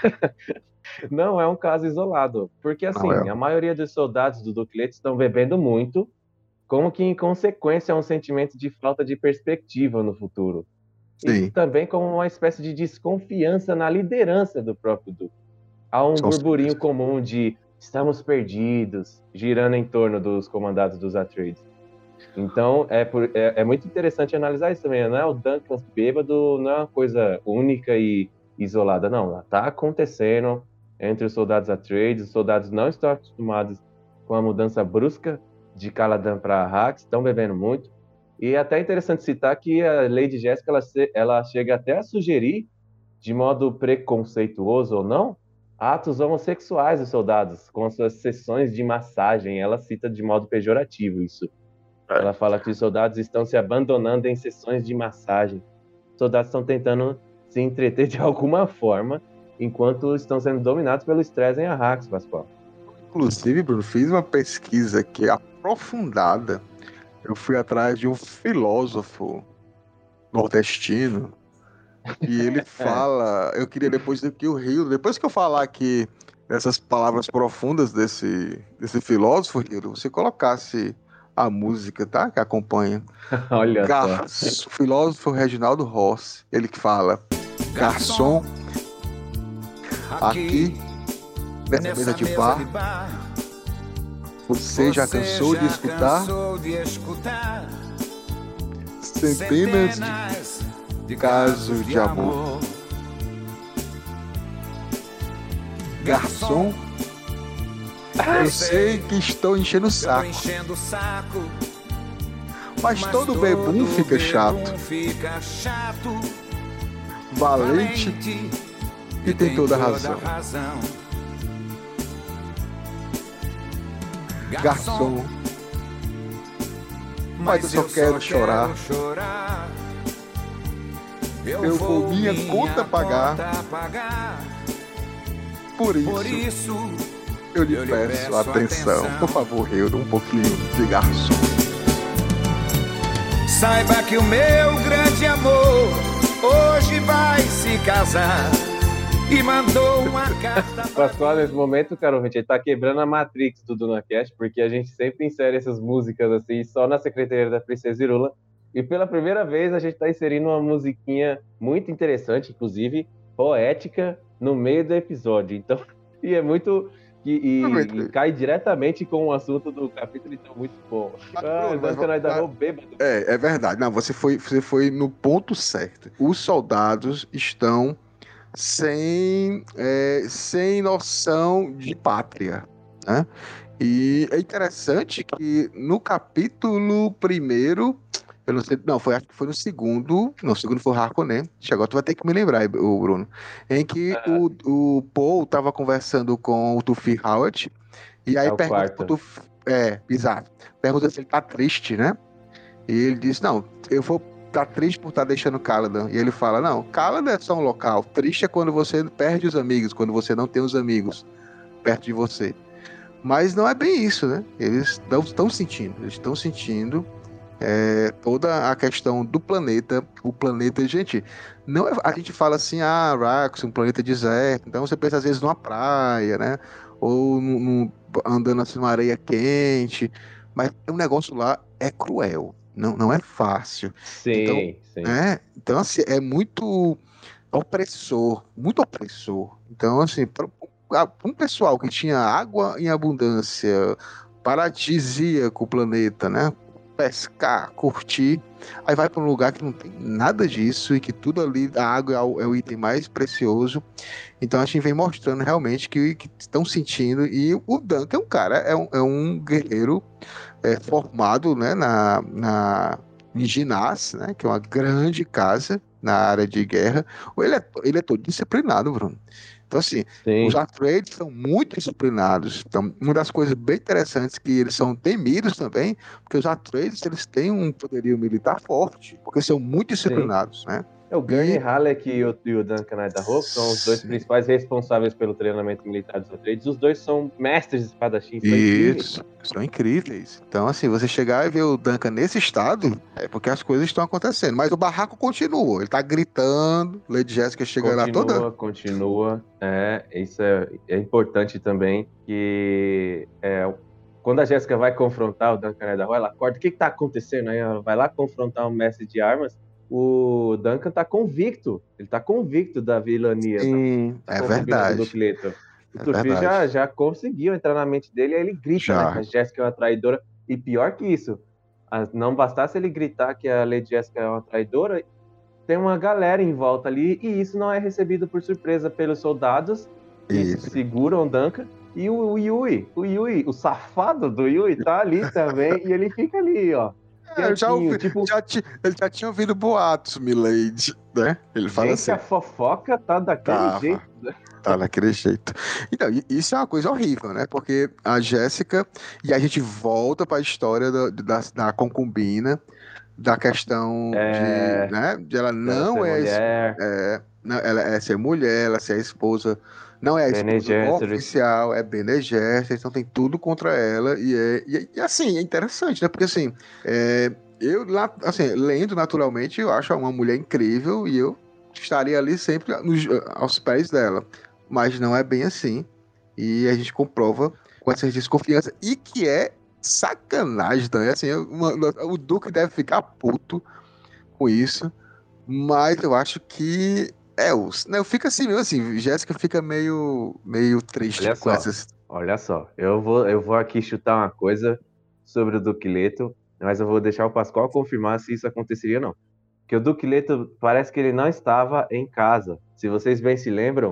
não é um caso isolado, porque assim, é. a maioria dos soldados do Duke Leto estão bebendo muito, como que em consequência é um sentimento de falta de perspectiva no futuro.
Sim.
E também como uma espécie de desconfiança na liderança do próprio Duke. Há um São burburinho certeza. comum de estamos perdidos, girando em torno dos comandados dos Atreides. Então, é, por, é, é muito interessante analisar isso também. Não é o Duncan bêbado, não é uma coisa única e isolada, não. Está acontecendo entre os soldados Atreides. Os soldados não estão acostumados com a mudança brusca de Caladan para Arrakis, estão bebendo muito. E é até interessante citar que a Lady Jessica, ela, ela chega até a sugerir, de modo preconceituoso ou não, atos homossexuais dos soldados, com as suas sessões de massagem. Ela cita de modo pejorativo isso. É. Ela fala que os soldados estão se abandonando em sessões de massagem. Os soldados estão tentando se entreter de alguma forma, enquanto estão sendo dominados pelo estresse em Arrakis, Pascoal.
Inclusive, Bruno, fiz uma pesquisa que é aprofundada. Eu fui atrás de um filósofo nordestino e ele fala, eu queria depois que o Rio, depois que eu falar aqui essas palavras profundas desse, desse filósofo, Rio, você colocasse a música, tá? Que acompanha.
Olha
Gar...
só.
O filósofo Reginaldo Rossi, ele que fala: garçom, aqui, nessa mesa de bar, você já cansou de escutar centenas de casos de amor. Garçom, eu sei que estou enchendo o saco, mas todo bebum fica chato. Valente e tem toda a razão. Garçom, mas eu só quero chorar. Eu vou minha conta pagar. Por isso, eu lhe peço atenção. Por favor, eu um pouquinho de garçom.
Saiba que o meu grande amor hoje vai se casar e mandou uma carta.
Pascoal, nesse momento, cara, a gente tá quebrando a Matrix do DunaCast, porque a gente sempre insere essas músicas assim, só na Secretaria da Princesa Irula. E pela primeira vez a gente tá inserindo uma musiquinha muito interessante, inclusive poética, no meio do episódio. Então, e é muito. E, e, e cai diretamente com o assunto do capítulo, então muito bom. Ah, mas, mas, mas, bêbado.
É, é verdade. Não, você foi, você foi no ponto certo. Os soldados estão sem, é, sem noção de pátria, né? E é interessante que no capítulo primeiro, eu não sei, não, foi, acho que foi no segundo, não, o segundo foi o Harkonnen, agora tu vai ter que me lembrar, o Bruno, em que uhum. o, o Paul tava conversando com o Tufi Howard, e aí é pergunta pro Tufi, é, exato, pergunta se ele tá triste, né? E ele disse, não, eu vou tá triste por estar tá deixando Caladan. E ele fala, não, Caladan é só um local. Triste é quando você perde os amigos, quando você não tem os amigos perto de você. Mas não é bem isso, né? Eles estão sentindo, eles estão sentindo é, toda a questão do planeta. O planeta, gente, não é, a gente fala assim, ah, Arrakis, um planeta deserto. Então você pensa às vezes numa praia, né? Ou no, no, andando assim numa areia quente. Mas o negócio lá é cruel. Não, não é fácil.
Sim,
então,
sim.
É, então, assim, é muito opressor, muito opressor. Então, assim, para um pessoal que tinha água em abundância, paradisíaco o planeta, né? Pescar, curtir, aí vai para um lugar que não tem nada disso e que tudo ali, a água é o, é o item mais precioso. Então a gente vem mostrando realmente que, que estão sentindo. E o Duncan é um cara, é um, é um guerreiro é, formado, né, na, na, em Ginás, né, que é uma grande casa na área de guerra. Ele é, ele é todo disciplinado, Bruno. Então, assim, Sim. os Atreides são muito disciplinados. Então, uma das coisas bem interessantes é que eles são temidos também, porque os Atreides, eles têm um poderio militar forte, porque são muito disciplinados, Sim. né?
É o Gurney Halleck e o, e o Duncan Idaho são os dois Sim. principais responsáveis pelo treinamento militar dos Atreides. Os dois são mestres de espadachim. São
Isso,
incríveis.
são incríveis. Então, assim, você chegar e ver o Duncan nesse estado, é porque as coisas estão acontecendo. Mas o barraco continua. Ele tá gritando, Lady Jessica chega
continua,
lá toda...
Continua, continua. É, isso é, é importante também, que... É, quando a Jéssica vai confrontar o Duncan Idaho, ela acorda, o que que tá acontecendo? Aí ela vai lá confrontar um mestre de armas. O Duncan tá convicto, ele tá convicto da vilania.
Sim,
tá
é verdade.
Do Cleto. O
é
Tufi já, já conseguiu entrar na mente dele, aí ele grita, né, que a Jéssica é uma traidora. E pior que isso, não bastasse ele gritar que a Lady Jéssica é uma traidora, tem uma galera em volta ali, e isso não é recebido por surpresa pelos soldados que isso. seguram o Duncan. E o, o Yui, o Yui, o safado do Yui tá ali também, e ele fica ali, ó.
É, eu já ouvi, tipo... já ti, ele já tinha ouvido boatos, Milady, né? Ele fala
Gente,
assim.
a fofoca tá daquele
Tava,
jeito. Né?
Tá daquele jeito. Então, isso é uma coisa horrível, né? Porque a Jéssica, e a gente volta para a história da, da, da concubina, da questão é, de, né? De ela não é, é, não, ela é ser mulher, ela ser a esposa. Não é a esposa oficial, é Bene Gesserit, então tem tudo contra ela, e é e, e assim, é interessante, né, porque assim, é, eu lá, assim, lendo naturalmente, eu acho uma mulher incrível, e eu estaria ali sempre nos, aos pés dela, mas não é bem assim, e a gente comprova com essa desconfiança, e que é sacanagem também. Assim, uma, o Duque deve ficar puto com isso, mas eu acho que é os. Né, eu fico assim mesmo, assim. Jéssica fica meio, meio triste
Olha
com
só,
essas.
olha só. Eu vou, eu vou aqui chutar uma coisa sobre o Duque Leto, mas eu vou deixar o Pascoal confirmar se isso aconteceria ou não. Porque o Duque Leto parece que ele não estava em casa. Se vocês bem se lembram,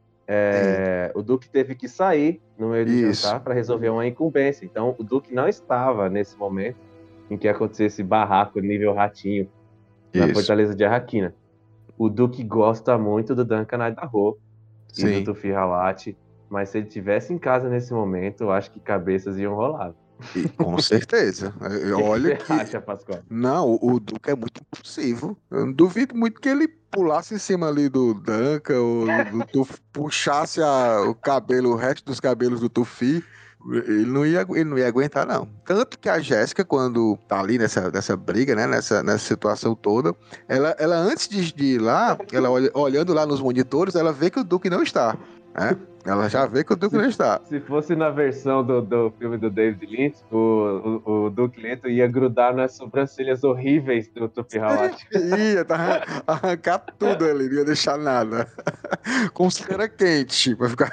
é, o Duque teve que sair no meio do
Isso.
jantar para resolver uma incumbência. Então, o Duque não estava nesse momento em que aconteceu esse barraco nível ratinho na
Isso.
Fortaleza de Arraquina. O Duque gosta muito do Duncan Idaho e
Sim.
do Tufi Halate, mas se ele tivesse em casa nesse momento, eu acho que cabeças iam rolar.
E, com certeza. Olha
que
que.
Você acha, Pascoal?
Não, o Duque é muito impulsivo. Eu não duvido muito que ele pulasse em cima ali do Duncan, ou do, do Tufi, puxasse a, o cabelo, o resto dos cabelos do Tufi. Ele não, ia, ele não ia aguentar, não. Tanto que a Jéssica, quando tá ali nessa, nessa briga, né, nessa, nessa situação toda, ela, ela antes de, de ir lá, ela olha, olhando lá nos monitores, ela vê que o Duque não está. Né? Ela já vê que o Duque
se,
não está.
Se fosse na versão do, do filme do David Lynch, o, o, o Duque Leto ia grudar nas sobrancelhas horríveis do Tufi Halate.
Ia tá, arrancar tudo ali, não ia deixar nada. Com cera quente, pra ficar...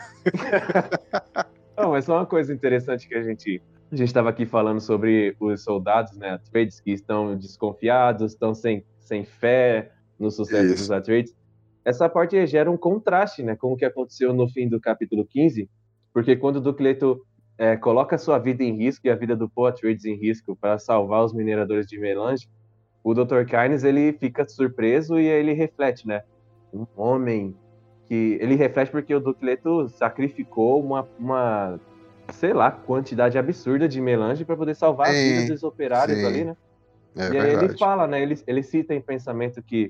Não, mas só uma coisa interessante que a gente a gente estava aqui falando sobre os soldados, né, Atreides, que estão desconfiados, estão sem, sem fé no sucesso
Isso.
dos Atreides. Essa parte gera um contraste, né, com o que aconteceu no fim do capítulo quinze, porque quando o Duque Leto é, coloca a sua vida em risco e a vida do Poe Atreides em risco para salvar os mineradores de Melange, o doutor Kynes, ele fica surpreso e ele reflete, né, um homem que ele reflete porque o Duque Leto sacrificou uma, uma, sei lá, quantidade absurda de melange para poder salvar sim, a vida dos operários sim. ali, né?
É
e
verdade.
aí ele fala, né? Ele, ele cita em pensamento que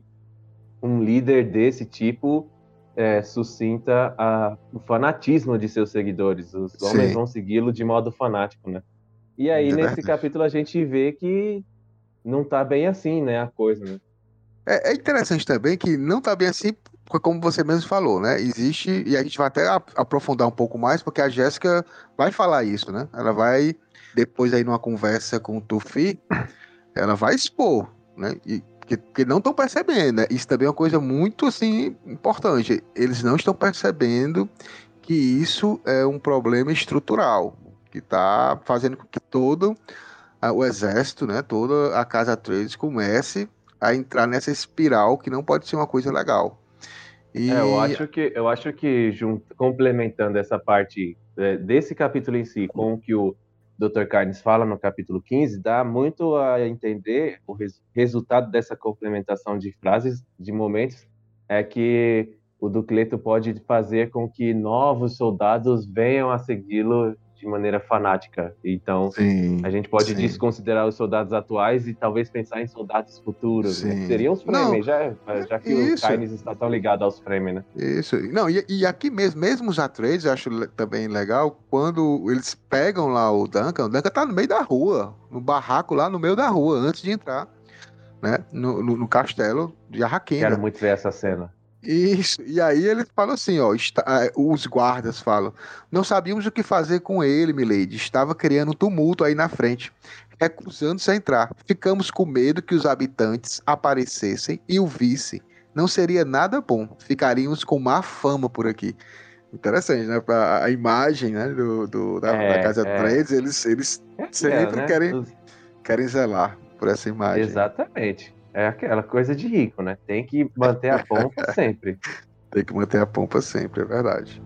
um líder desse tipo é, suscita a, o fanatismo de seus seguidores. Os sim. homens vão segui-lo de modo fanático, né? E aí, é nesse verdade. capítulo, a gente vê que não tá bem assim, né? A coisa, né?
É, é interessante também que não tá bem assim, como você mesmo falou, né? Existe, e a gente vai até aprofundar um pouco mais, porque a Jéssica vai falar isso, né? Ela vai, depois aí numa conversa com o Tufi, ela vai expor, né? E, que, que não estão percebendo, né? Isso também é uma coisa muito, assim, importante. Eles não estão percebendo que isso é um problema estrutural, que está fazendo com que todo a, o exército, né? Toda a Casa Atreides comece a entrar nessa espiral que não pode ser uma coisa legal.
E... É, eu acho que, eu acho que junto, complementando essa parte é, desse capítulo em si com o que o doutor Kynes fala no capítulo quinze, dá muito a entender o res, resultado dessa complementação de frases, de momentos, é que o Duque Leto pode fazer com que novos soldados venham a segui-lo de maneira fanática. Então, sim, a gente pode sim. desconsiderar os soldados atuais e talvez pensar em soldados futuros, né? Seriam os Fremen, já, já que isso. o Kynes está tão ligado aos Fremen, né?
Isso. Não, e, e aqui mesmo, mesmo os Atreides, eu acho também legal, quando eles pegam lá o Duncan, o Duncan tá no meio da rua, no barraco lá no meio da rua, antes de entrar, né, no, no, no castelo de Arraquina.
Quero muito ver essa cena.
Isso, e aí eles falam assim, ó, está, os guardas falam, não sabíamos o que fazer com ele, milady, estava criando um tumulto aí na frente, recusando-se a entrar, ficamos com medo que os habitantes aparecessem e o vissem, não seria nada bom, ficaríamos com má fama por aqui. Interessante, né, pra a imagem, né, do, do da, é, da Casa é. Atreides, eles, eles é, sempre né? querem, os... querem zelar por essa imagem.
Exatamente. É aquela coisa de rico, né? Tem que manter a pompa sempre.
Tem que manter a pompa sempre, é verdade.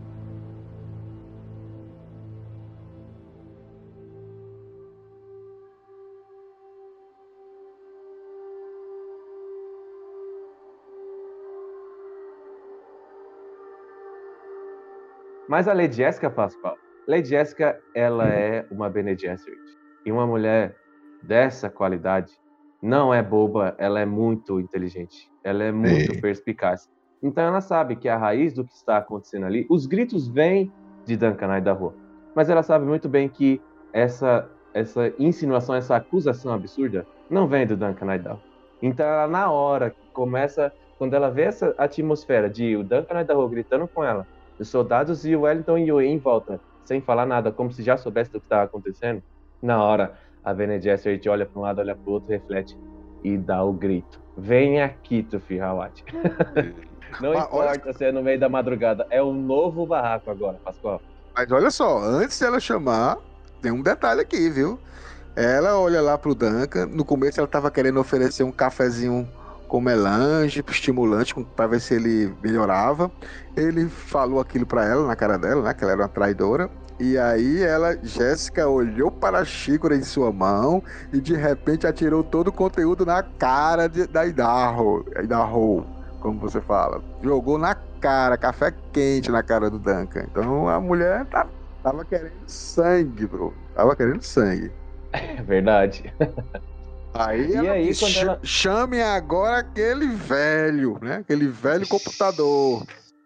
Mas a Lady Jessica, Pascoal, Lady Jessica, ela é uma Bene Gesserit. E uma mulher dessa qualidade não é boba, ela é muito inteligente, ela é muito Sim. perspicaz. Então ela sabe que a raiz do que está acontecendo ali, os gritos vêm de Duncan Idaho, mas ela sabe muito bem que essa, essa insinuação, essa acusação absurda não vem do Duncan Idaho. Então ela, na hora que começa, quando ela vê essa atmosfera de o Duncan Idaho gritando com ela, os soldados e o Wellington e o em volta, sem falar nada, como se já soubesse do que estava acontecendo, Na hora, a Bene Gesserit olha para um lado, olha para o outro, reflete e dá o grito. Vem aqui, Tufi Hawat. Não
Ah, olha-
importa se é no meio da madrugada, é um novo barraco agora, Pascoal.
Mas olha só, antes dela chamar, tem um detalhe aqui, viu? Ela olha lá pro Duncan. No começo ela tava querendo oferecer um cafezinho com melange, estimulante, com- pra ver se ele melhorava. Ele falou aquilo pra ela, na cara dela, né? Que ela era uma traidora. E aí ela, Jéssica, olhou para a xícara em sua mão e de repente atirou todo o conteúdo na cara de, da Idaho, Idaho, como você fala. Jogou na cara, café quente na cara do Duncan. Então a mulher tá- tava querendo sangue, bro. Tava querendo sangue.
É verdade.
Aí
E
ela
aí,
disse,
quando ela-
chame agora aquele velho, né? Aquele velho computador.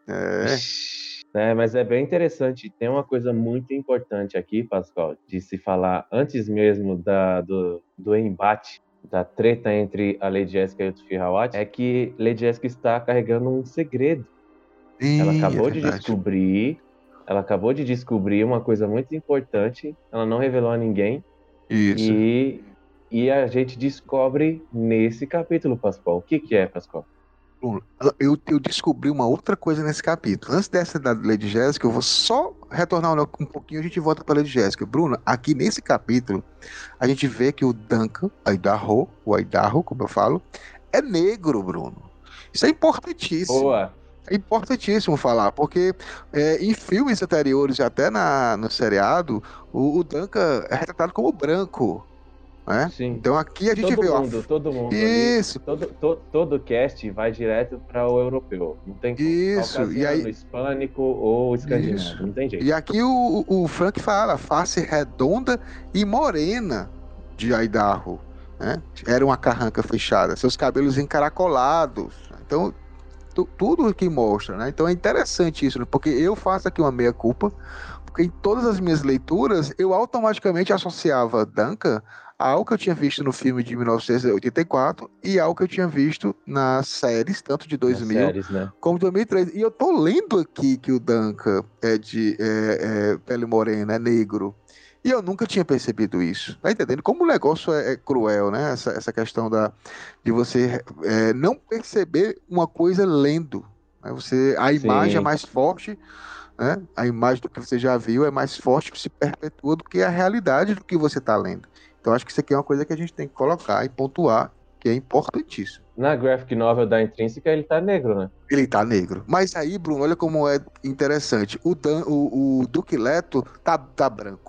É.
É, mas é bem interessante. Tem uma coisa muito importante aqui, Pascoal, de se falar antes mesmo da, do, do embate, da treta entre a Lady Jessica e o Tufi Hawat, é que Lady Jessica está carregando um segredo. Ela
Ih,
acabou
é
de
verdade.
descobrir, ela acabou de descobrir uma coisa muito importante. Ela não revelou a ninguém.
Isso.
E, e a gente descobre nesse capítulo, Pascoal. O que que é, Pascoal?
Bruno, Eu, eu descobri uma outra coisa nesse capítulo. Antes dessa da Lady Jéssica, eu vou só retornar um um pouquinho e a gente volta para Lady Jéssica. Bruno, aqui nesse capítulo, a gente vê que o Duncan, o Idaho, o Idaho, como eu falo, é negro, Bruno. Isso é importantíssimo.
Boa.
É importantíssimo falar, porque é, em filmes anteriores, até na, no seriado, o, o Duncan é retratado como branco, né?
Sim.
Então aqui a gente
Todo
vê ó,
mundo, todo mundo
isso,
ali, todo, todo, todo cast vai direto para o europeu. Não tem como.
Isso, e
Caucasiano,
aí-
hispânico ou escandinavo.
Isso.
Não tem jeito.
E aqui o, o Frank fala, face redonda e morena de Idaho, né? Era uma carranca fechada, seus cabelos encaracolados. Então, tu- tudo que mostra, né? Então é interessante isso, né? Porque eu faço aqui uma meia-culpa, porque em todas as minhas leituras, eu automaticamente associava Duncan a algo que eu tinha visto no filme de mil novecentos e oitenta e quatro e algo que eu tinha visto nas séries, tanto de dois
Nas
mil
séries, né?
como dois mil e três. E eu tô lendo aqui que o Duncan é de é, é, pele morena, é negro. E eu nunca tinha percebido isso. Tá entendendo? Como o negócio é, é cruel, né? Essa, essa questão da, de você é, não perceber uma coisa lendo. Né? Você, a imagem
Sim.
é mais forte, né? A imagem do que você já viu é mais forte, que se perpetua do que a realidade do que você está lendo. Então acho que isso aqui é uma coisa que a gente tem que colocar e pontuar, que é importantíssimo.
Na graphic novel da Intrínseca, ele tá negro, né?
Ele tá negro. Mas aí, Bruno, olha como é interessante. O, Dan, o, o Duque Leto tá, tá branco.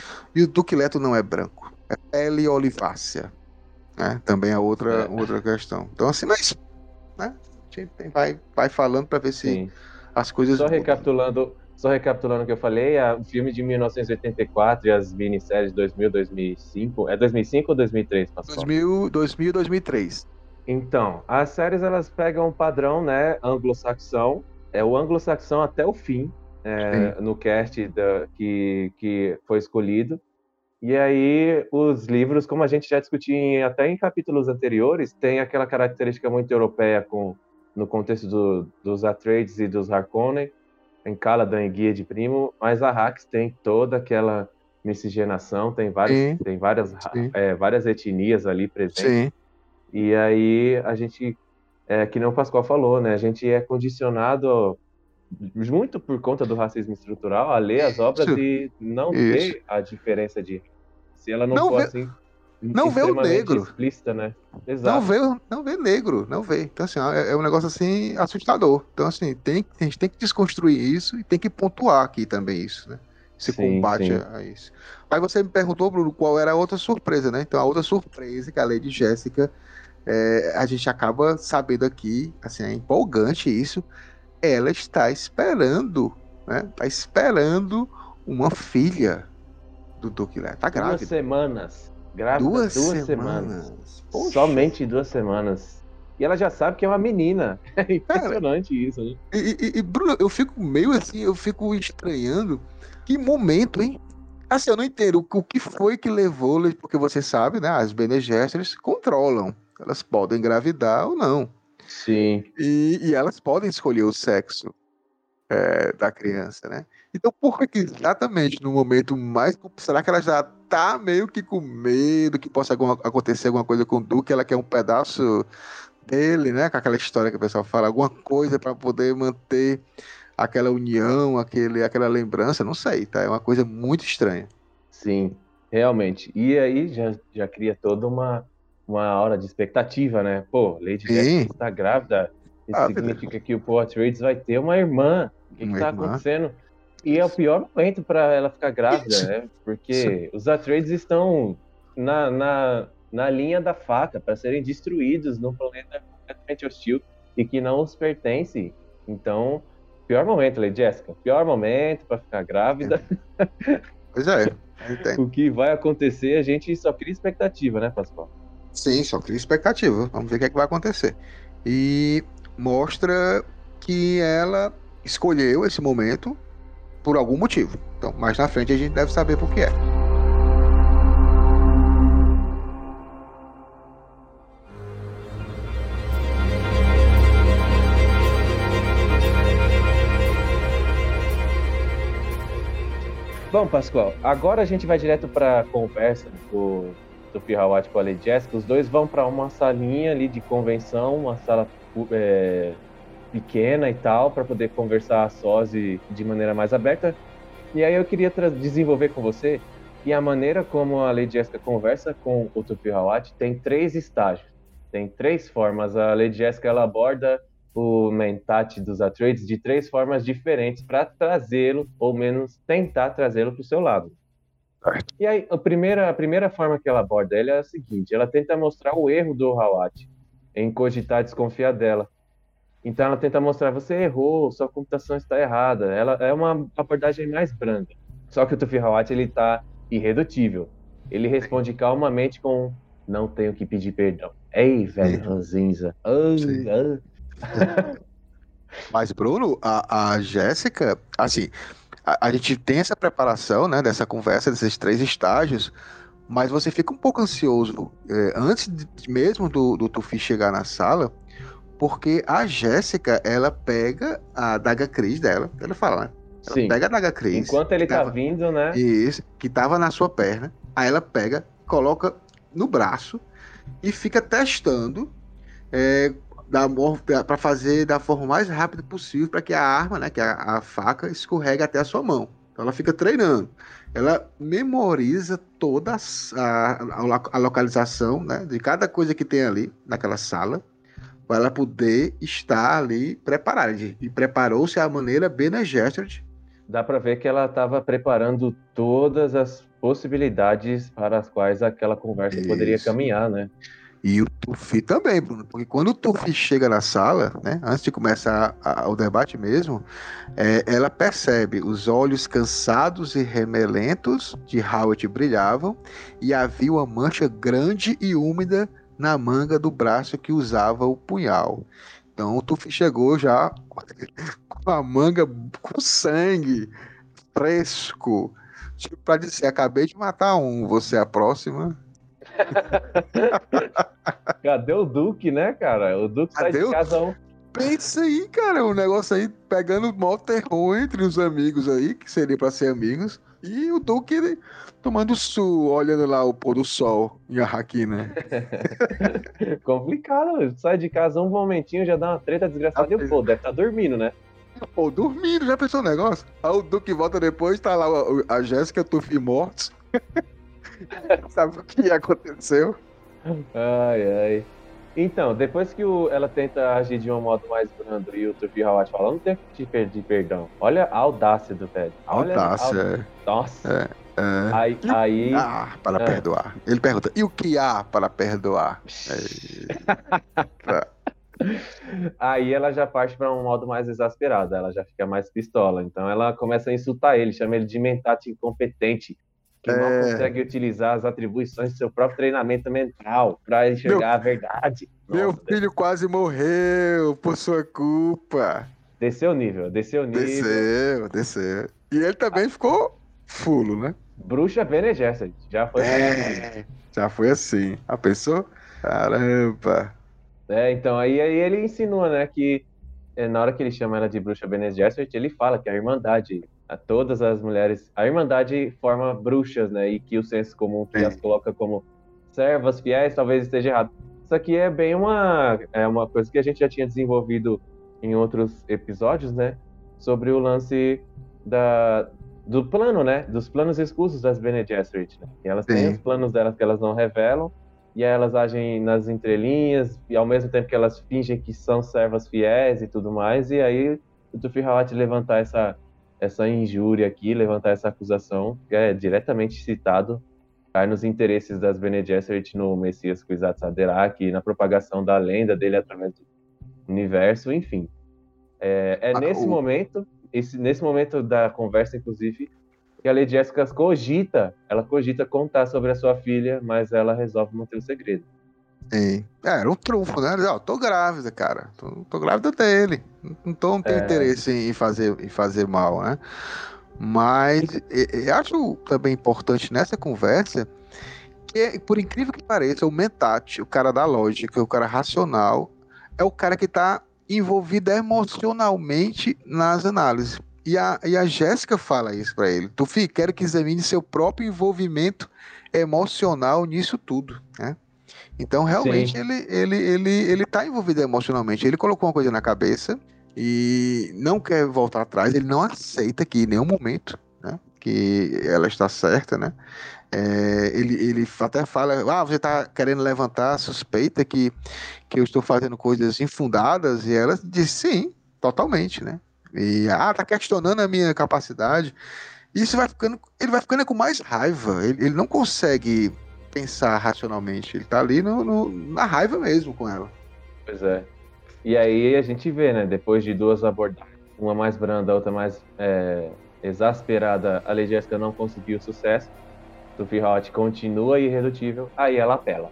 E o Duque Leto não é branco. É pele olivácea. Né? Também é outra,
É.
outra questão. Então, assim, mas né? A gente tem- vai, vai falando para ver se
Sim.
as coisas
Só
mudam.
recapitulando, só recapitulando o que eu falei, a- o filme de mil novecentos e oitenta e quatro e as minisséries de dois mil, dois mil e cinco. É dois mil e cinco ou dois mil e três, Pascoal?
dois mil, dois mil e dois mil e três.
Então, as séries elas pegam um padrão, né, anglo-saxão, é o anglo-saxão até o fim, é, no cast da, que, que foi escolhido. E aí, os livros, como a gente já discutiu em, até em capítulos anteriores, tem aquela característica muito europeia com, no contexto do, dos Atreides e dos Harkonnen, em Caladan e Guia de Primo, mas a Hax tem toda aquela miscigenação, tem, vários,
Sim.
tem várias,
Sim.
é, várias etnias ali presentes.
Sim.
E aí a gente, é, que nem o Pascoal falou, né? A gente é condicionado muito por conta do racismo estrutural a ler as obras
Isso.
e não
Isso.
ver a diferença de se ela não,
Não
for
vê-
assim
não vê o
extremamente
negro.
explícita, né?
Não
Exato.
vê, não vê negro, não vê. Então, assim, é, é um negócio assim assustador. Então, assim, tem, a gente tem que desconstruir isso e tem que pontuar aqui também isso, né? Esse
Sim,
combate
sim.
A, a isso. Aí você me perguntou, Bruno, qual era a outra surpresa, né? Então, a outra surpresa que a Lady Jéssica, é, a gente acaba sabendo aqui, assim, é empolgante isso. Ela está esperando, né? Está esperando uma filha do Duque Leto. Tá
Duas
grávida.
semanas. Grávida,
Duas,
duas,
semanas.
semanas.
Poxa.
Somente duas semanas. E ela já sabe que é uma menina. É impressionante isso, né?
E, e- e, Bruno, eu fico meio assim, eu fico estranhando. Que momento, hein? Assim, eu não entendo o, o que foi que levou, porque você sabe, né? As Bene Gesserit controlam. Elas podem engravidar ou não.
Sim.
E, e elas podem escolher o sexo é, da criança, né? Então, por que que exatamente no momento mais... Será que ela já tá meio que com medo que possa alguma- acontecer alguma coisa com o Duque? Ela quer um pedaço dele, né? Com aquela história que o pessoal fala, alguma coisa para poder manter aquela união, aquele, aquela lembrança, não sei, tá? É uma coisa muito estranha.
Sim, realmente. E aí já, já cria toda uma, uma aura de expectativa, né? Pô, Lady
Sim.
Jack está grávida. Isso
Ah,
significa que o Paul Atreides vai ter uma irmã. O que, que
Uma
tá
irmã.
acontecendo? E é o pior momento para ela ficar grávida,
Isso.
né? Porque os Atreides estão na, na, na linha da faca para serem destruídos num planeta completamente hostil e que não os pertence. Então, pior momento, Lady Jessica. Pior momento para ficar grávida.
Pois é, eu entendo.
O que vai acontecer, a gente só cria expectativa, né, Pascoal?
Sim, só cria expectativa. Vamos ver o que, é que vai acontecer. E mostra que ela escolheu esse momento por algum motivo. Então, mais na frente a gente deve saber por que é.
Bom, Pascoal, agora a gente vai direto para a conversa do, do Pirrawat com a Lady Jessica. Os dois vão para uma salinha ali de convenção, uma sala é, pequena e tal, para poder conversar a sós e de maneira mais aberta. E aí eu queria desenvolver com você que a maneira como a Lady Jessica conversa com o Pirrawat tem três estágios, tem três formas. A Lady Jessica ela aborda o Mentat dos Atreides de três formas diferentes para trazê-lo, ou menos tentar trazê-lo para o seu lado. E aí, a primeira, a primeira forma que ela aborda ele é a seguinte: ela tenta mostrar o erro do Hawat em cogitar desconfiar dela. Então ela tenta mostrar, você errou, sua computação está errada. Ela é uma abordagem mais branda. Só que o Tufi Hawat, ele tá irredutível. Ele responde calmamente com, não tenho que pedir perdão. Ei, velho ranzinza. Oh, oh.
Mas, Bruno, a, a Jéssica, assim, a, a gente tem essa preparação, né, dessa conversa, desses três estágios, mas você fica um pouco ansioso é, antes de, mesmo do, do Tufi chegar na sala, porque a Jéssica, ela pega a adaga Cris dela, ela fala, né? Ela
Sim.
pega a adaga Cris.
Enquanto ele tá
tava,
vindo, né?
Isso, que tava na sua perna, aí ela pega, coloca no braço e fica testando é, para fazer da forma mais rápida possível para que a arma, né, que a, a faca, escorregue até a sua mão. Então ela fica treinando. Ela memoriza toda a, a, a localização, né, de cada coisa que tem ali naquela sala, para ela poder estar ali preparada. E preparou-se à maneira Bene Gesserit.
Dá para ver que ela estava preparando todas as possibilidades para as quais aquela conversa
Isso.
poderia caminhar, né?
E o Tufi também, Bruno, porque quando o Tufi chega na sala, né, antes de começar a, a, o debate mesmo, é, ela percebe os olhos cansados e remelentos de Hawat brilhavam e havia uma mancha grande e úmida na manga do braço que usava o punhal. Então o Tufi chegou já com a manga com sangue, fresco, tipo para dizer, acabei de matar um, você é a próxima.
Cadê o Duque, né, cara? O Duque sai
Cadê
de
o-
casa um.
Pensa aí, cara, o negócio aí pegando o maior terror entre os amigos aí, que seria pra ser amigos, e o Duque ele, tomando sul, olhando lá o pôr do sol em Arraquina.
Complicado, sai de casa um momentinho, já dá uma treta desgraçada. E o pô, deve estar dormindo, né?
Pô, dormindo, já pensou o negócio? Aí o Duque volta depois, tá lá a, a Jéssica, Tufi mortos. Sabe o que aconteceu?
Ai, ai. Então, depois que o, ela tenta agir de um modo mais brando e o Tufi Hawat fala, não tenho que te pedir perdão. Olha a audácia do velho. Olha a
Audácia,
au-
é.
Nossa.
É, é.
Aí,
E o
aí...
que há para
Ah.
perdoar? Ele pergunta, e o que há para perdoar? É,
Aí ela já parte para um modo mais exasperado, ela já fica mais pistola. Então ela começa a insultar ele, chama ele de mentate incompetente, que mal
É.
consegue utilizar as atribuições do seu próprio treinamento mental para enxergar
Meu-
a verdade.
Meu
Nossa,
filho quase morreu por sua culpa.
desceu o nível, desceu o nível.
Desceu, desceu. E ele também ficou fulo, né?
Bruxa Bene Gesserit, já foi.
É, já foi assim. A pessoa? Caramba.
É, então aí, aí ele insinua, né, que é, na hora que ele chama ela de bruxa Bene Gesserit, ele fala que a Irmandade a todas as mulheres, a Irmandade forma bruxas, né? E que o senso comum que as coloca como servas fiéis talvez esteja errado. Isso aqui é bem uma, é uma coisa que a gente já tinha desenvolvido em outros episódios, né? Sobre o lance da, do plano, né? Dos planos escusos das Bene Gesserit, né? E elas têm
Sim.
os planos delas que elas não revelam, e aí elas agem nas entrelinhas, e ao mesmo tempo que elas fingem que são servas fiéis e tudo mais, e aí o Tufi-Hawat levantar essa, essa injúria aqui, levantar essa acusação, que é diretamente citado, cai nos interesses das Bene Gesserit no Messias Kwisatz Haderach, na propagação da lenda dele através do universo, enfim. É, é
Ah,
nesse
o-
momento, esse, nesse momento da conversa, inclusive, que a Lady Jessica cogita, ela cogita contar sobre a sua filha, mas ela resolve manter o segredo.
Sim. É, era um trunfo, né? Ó, tô grávida, cara. Tô, tô grávida dele. Não, tô, não tenho
É.
interesse em fazer, em fazer mal, né? Mas e- eu acho também importante nessa conversa que, por incrível que pareça, o Mentat, o cara da lógica, o cara racional, é o cara que tá envolvido emocionalmente nas análises. E a, e a Jéssica fala isso pra ele. Tufi, quero que examine seu próprio envolvimento emocional nisso tudo, né? Então, realmente,
Sim.
ele, ele, ele, ele tá envolvido emocionalmente. Ele colocou uma coisa na cabeça e não quer voltar atrás. Ele não aceita que em nenhum momento, né, que ela está certa, né? É, ele, ele até fala, ah, você está querendo levantar a suspeita que, que eu estou fazendo coisas infundadas, e ela diz sim, totalmente, né? E, ah, tá questionando a minha capacidade. Isso vai ficando, ele vai ficando com mais raiva, ele, ele não consegue pensar racionalmente, ele tá ali no, no- na raiva mesmo com ela.
Pois é. E aí a gente vê, né, depois de duas abordagens, uma mais branda, a outra mais é, exasperada, a Lady Jessica não conseguiu sucesso, Tufi-Hawat continua irredutível, aí ela apela.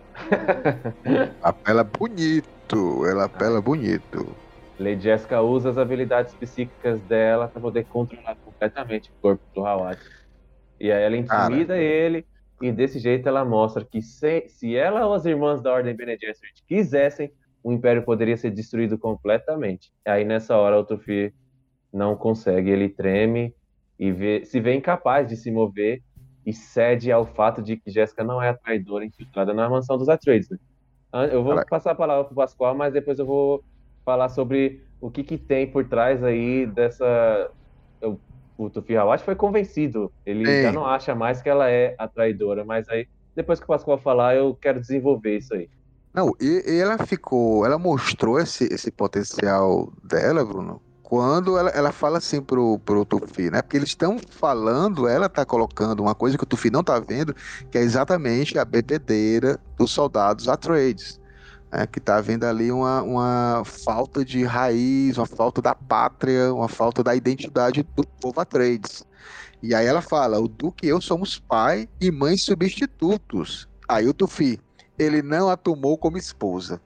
Apela bonito, ela apela bonito.
Lady Jessica usa as habilidades psíquicas dela para poder controlar completamente o corpo do Hawat. E aí ela intimida ele, e desse jeito ela mostra que se, se ela ou as irmãs da Ordem Bene Gesserit quisessem, o Império poderia ser destruído completamente. Aí nessa hora o Tufi não consegue, ele treme e vê, se vê incapaz de se mover e cede ao fato de que Jéssica não é a traidora infiltrada na mansão dos Atreides, né? Eu vou
Caraca.
passar a palavra pro Pascoal, mas depois eu vou falar sobre o que, que tem por trás aí dessa... O, o Tufi-Hawat foi convencido, ele
Sim.
já não acha mais que ela é a traidora, mas aí depois que o Pascoal falar, eu quero desenvolver isso aí.
Não, e, e ela ficou, ela mostrou esse, esse potencial dela, Bruno, quando ela, ela fala assim pro, pro Tufi, né? Porque eles estão falando, ela tá colocando uma coisa que o Tufi não tá vendo, que é exatamente a bebedeira dos soldados Atreides, né? Que tá vendo ali uma, uma falta de raiz, uma falta da pátria, uma falta da identidade do povo Atreides. E aí ela fala, o Duque e eu somos pai e mãe substitutos. Aí o Tufi, ele não a tomou como esposa.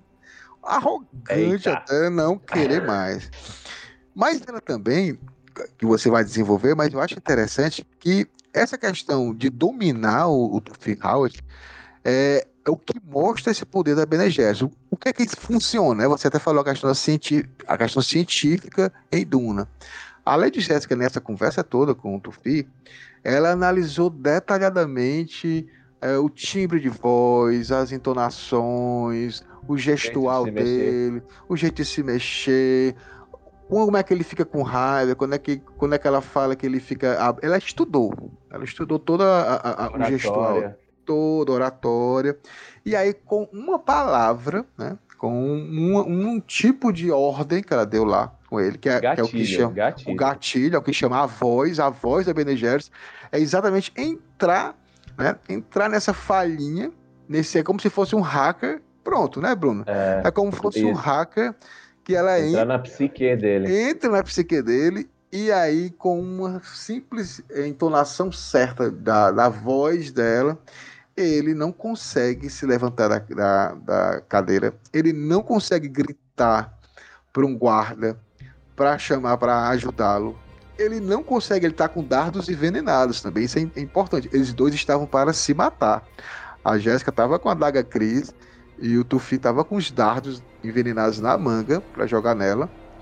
Arrogante
Eita.
até não querer mais. Mas ela também, que você vai desenvolver, mas eu acho interessante que essa questão de dominar o, o Tufi-Hawat é, é o que mostra esse poder da Bene Gesserit. O que é que isso funciona, né? Você até falou a questão, da cienti- a questão científica em Duna. A Lady Jessica, nessa conversa toda com o Tufi, ela analisou detalhadamente é, o timbre de voz, as entonações, o gestual
se mexer.
dele, o jeito de se mexer, como é que ele fica com raiva, quando é que, quando é que ela fala que ele fica... Ela estudou, ela estudou toda a, a- a- o gestual,
Oratória.
toda a oratória, e aí com uma palavra, né, com um, um tipo de ordem que ela deu lá com ele, que é, que é o que
Gatilho,
chama
gatilho.
o gatilho, é o que chama a voz, a voz da Bene Gesserit, é exatamente entrar, né, entrar nessa falhinha, nesse, é como se fosse um hacker, pronto, né, Bruno?
É,
É como se fosse um
isso.
hacker que ela
Entrar
entra,
na psique dele.
entra na psique dele e aí com uma simples entonação certa da, da voz dela, ele não consegue se levantar da, da, da cadeira, ele não consegue gritar para um guarda para chamar, para ajudá-lo. Ele não consegue, ele está com dardos envenenados também, isso é importante. Eles dois estavam para se matar. A Jéssica estava com a daga Cris e o Tufi estava com os dardos envenenados na manga para jogar nela.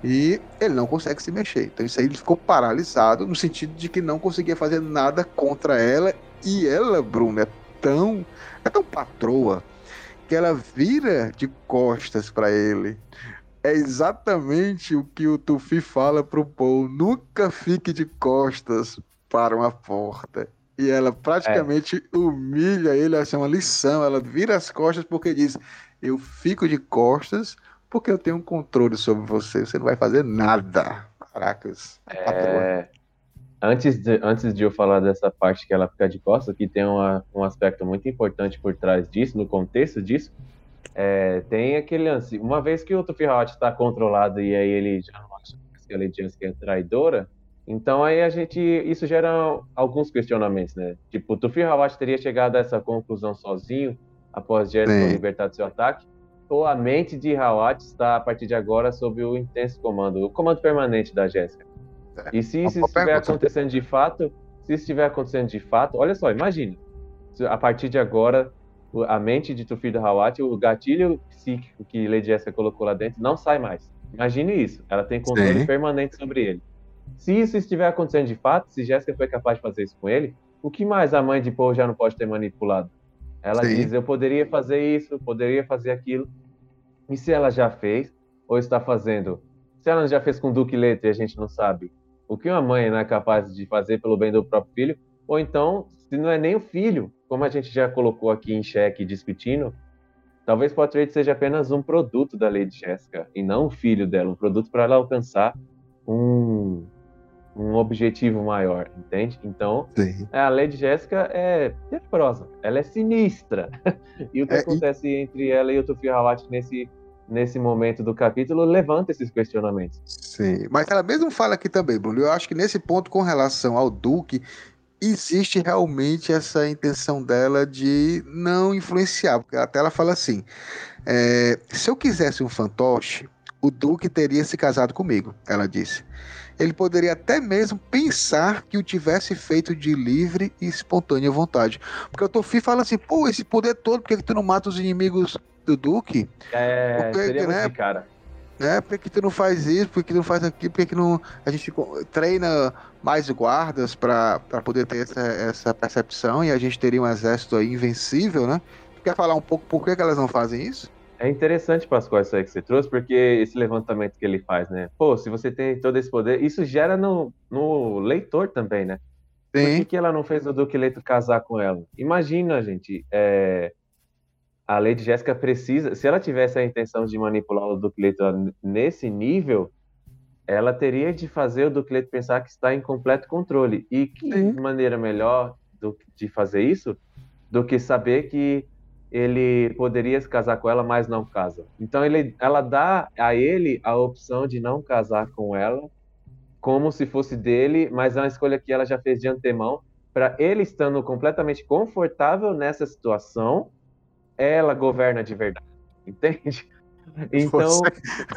E ele não consegue se mexer. Então isso aí ele ficou paralisado no sentido de que não conseguia fazer nada contra ela. E ela, Bruno, é tão, é tão patroa que ela vira de costas para ele. É exatamente o que o Tufi fala pro Paul. Nunca fique de costas para uma porta. E ela praticamente é. humilha ele, essa é uma lição. Ela vira as costas porque diz: eu fico de costas porque eu tenho um controle sobre você. Você não vai fazer nada. Caracas.
É... Antes, de, antes de eu falar dessa parte que ela fica de costas, que tem uma, um aspecto muito importante por trás disso, no contexto disso, é, tem aquele lance. Uma vez que o Tufi Hawat está controlado e aí ele já não acha que a Lady Jessica é traidora, então aí a gente, isso gera alguns questionamentos, né? Tipo, o Tufi Hawat teria chegado a essa conclusão sozinho após Jessica libertar do seu ataque, ou a mente de Hawat está a partir de agora sob o intenso comando, o comando permanente da Jessica. E se isso estiver acontecendo de fato, se isso estiver acontecendo de fato, olha só, imagina, a partir de agora, a mente de Tufi Hawat, o gatilho psíquico que Lady Jessica colocou lá dentro, não sai mais. Imagine isso, ela tem controle Sim. permanente sobre ele. Se isso estiver acontecendo de fato, se Jessica foi capaz de fazer isso com ele, o que mais a mãe de Paul já não pode ter manipulado? Ela Sim. diz, eu poderia fazer isso, poderia fazer aquilo. E se ela já fez, ou está fazendo, se ela já fez com Duque Leto e a gente não sabe, o que uma mãe não é capaz de fazer pelo bem do próprio filho, ou então, se não é nem o filho, como a gente já colocou aqui em xeque discutindo, talvez Portrait seja apenas um produto da Lady Jessica, e não o filho dela, um produto para ela alcançar um, um objetivo maior, entende? Então, Sim. a Lady Jessica é tenebrosa, ela é sinistra. E o que é, acontece e... entre ela e o Tufi Hawat nesse... nesse momento do capítulo, levanta esses questionamentos.
Sim, mas ela mesmo fala aqui também, Bruno, eu acho que nesse ponto, com relação ao Duque, existe realmente essa intenção dela de não influenciar, porque até ela fala assim, é, se eu quisesse um fantoche, o Duque teria se casado comigo, ela disse. Ele poderia até mesmo pensar que o tivesse feito de livre e espontânea vontade. Porque o Tufi fala assim, pô, esse poder todo, por que tu não mata os inimigos do Duque?
É, porque, seria né, muito de cara.
É, por que tu não faz isso? Por que tu não faz aquilo? Por que não a gente treina mais guardas para poder ter essa, essa percepção e a gente teria um exército aí invencível, né? Tu quer falar um pouco por que, que elas não fazem isso?
É interessante, Pascoal, isso aí que você trouxe, porque esse levantamento que ele faz, né? Pô, se você tem todo esse poder, isso gera no, no leitor também, né? Sim. Por que, que ela não fez o Duque Leto casar com ela? Imagina, gente, é... a Lady Jessica precisa, se ela tivesse a intenção de manipular o Duque Leto nesse nível, ela teria de fazer o Duque Leto pensar que está em completo controle. E que Sim. maneira melhor do, de fazer isso do que saber que ele poderia se casar com ela, mas não casa. Então ele, ela dá a ele a opção de não casar com ela, como se fosse dele, mas é uma escolha que ela já fez de antemão, para ele estando completamente confortável nessa situação, ela governa de verdade, entende? Então...
Você...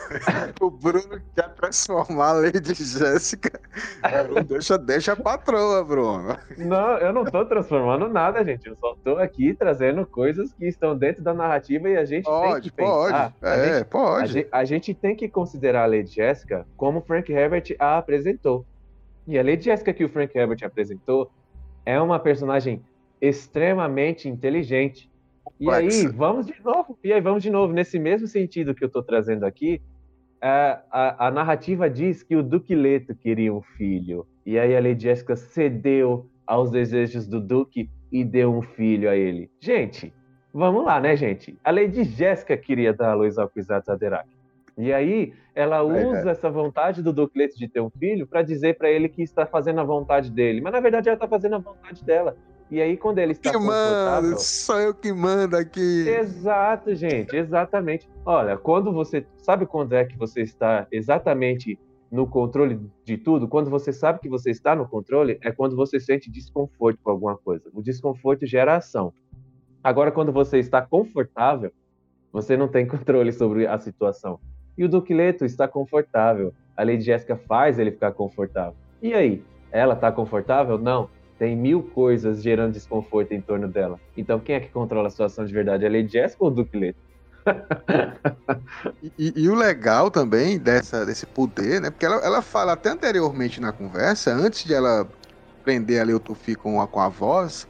o Bruno quer transformar a Lady Jessica. deixa, deixa a patroa, Bruno.
Não, eu não tô transformando nada, gente. Eu só tô aqui trazendo coisas que estão dentro da narrativa e a gente
pode,
tem que pensar.
Pode, é,
gente,
pode.
A gente, a gente tem que considerar a Lady Jessica como o Frank Herbert a apresentou. E a Lady Jessica que o Frank Herbert apresentou é uma personagem extremamente inteligente. E aí, vamos de novo, e aí vamos de novo, nesse mesmo sentido que eu estou trazendo aqui, a, a, a narrativa diz que o Duque Leto queria um filho, e aí a Lady Jessica cedeu aos desejos do Duque e deu um filho a ele. Gente, vamos lá, né, gente? A Lady Jessica queria dar a luz ao Kwisatz Haderach. E aí, ela usa é, é. essa vontade do Duque Leto de ter um filho para dizer para ele que está fazendo a vontade dele, mas na verdade ela está fazendo a vontade dela. E aí, quando ele está
que
confortável...
manda, só eu que mando aqui.
Exato, gente, exatamente. Olha, quando você... Sabe quando é que você está exatamente no controle de tudo? Quando você sabe que você está no controle, é quando você sente desconforto com alguma coisa. O desconforto gera ação. Agora, quando você está confortável, você não tem controle sobre a situação. E o Duque Leto está confortável. A Lady Jessica faz ele ficar confortável. E aí? Ela está confortável? Não. Tem mil coisas gerando desconforto em torno dela. Então, quem é que controla a situação de verdade? A Lady Jessica ou o Duque Leto?
E, e- e o legal também dessa, desse poder, né? Porque ela, ela fala até anteriormente na conversa, antes de ela prender ali o Tufi com a, com a voz,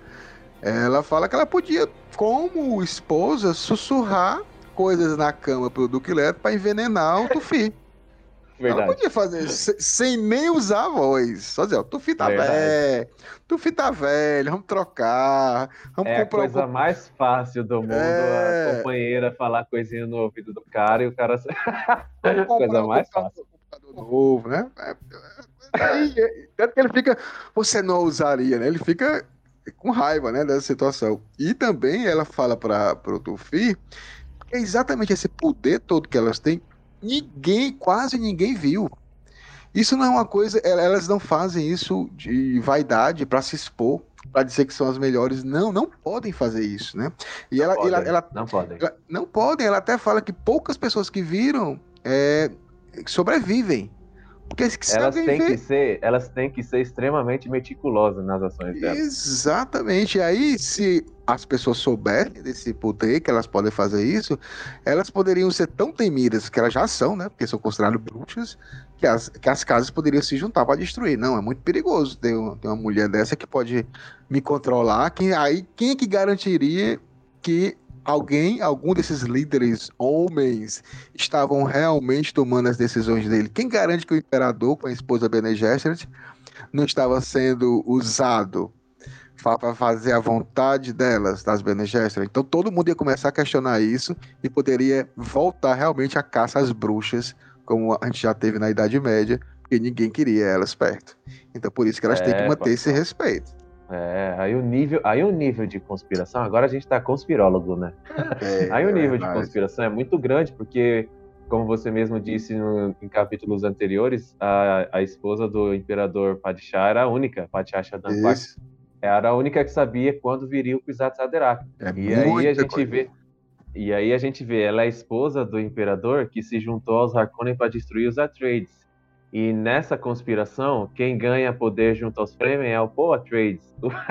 ela fala que ela podia, como esposa, sussurrar coisas na cama pro Duque Leto pra envenenar o Tufi. Ela
Verdade.
podia fazer se- sem nem usar a voz. Só dizer, ó, Tufi tá
Verdade.
velho, Tufi tá velho, vamos trocar, vamos
É a
comprar um
coisa mais fácil do mundo,
É.
a companheira falar coisinha no ouvido do cara e o cara.
comprar
coisa
um
mais
computador-
fácil.
computador novo, né? É, é, aí, é, tanto que ele fica, você não usaria, né? Ele fica com raiva, né, dessa situação. E também ela fala para o Tufi que é exatamente esse poder todo que elas têm, ninguém, quase ninguém viu. Isso não é uma coisa, el- elas não fazem isso de vaidade para se expor, para dizer que são as melhores. Não, não podem fazer isso, né? E ela,
Podem,
ela, ela-
não podem.
ela- não podem, ela até fala que poucas pessoas que viram é, sobrevivem. Porque se
Elas
alguém
têm
vê,
que ser, elas têm que ser extremamente meticulosas nas ações delas.
exatamente. Aí, se as pessoas souberem desse poder, que elas podem fazer isso, elas poderiam ser tão temidas, que elas já são, né? Porque são consideradas bruxas, que as, que as casas poderiam se juntar para destruir. Não, é muito perigoso ter, um- ter uma mulher dessa que pode me controlar. Quem, aí, quem é que garantiria que alguém, algum desses líderes homens, estavam realmente tomando as decisões dele? Quem garante que o imperador, com a esposa Bene Gesserit, não estava sendo usado para fazer a vontade delas, das Bene Gesserit? Então todo mundo ia começar a questionar isso e poderia voltar realmente a caça às bruxas, como a gente já teve na Idade Média, porque ninguém queria elas perto. Então por isso que elas têm que
É,
manter esse
Pascoal.
respeito.
É, aí o nível, aí o nível de conspiração, agora a gente tá conspirólogo, né?
É,
Aí o
é
nível de
verdade.
conspiração é muito grande, porque, como você mesmo disse no- em capítulos anteriores, a, a esposa do imperador Padishah era a única, Padishah Shaddam Quarto,
Isso.
era a única que sabia quando viria o Kwisatz Haderach.
É
E aí a
muita
gente
coisa.
vê, e aí a gente vê, ela é a esposa do imperador que se juntou aos Harkonnen para destruir os Atreides. E nessa conspiração, quem ganha poder junto aos Fremen é o Paul Atreides.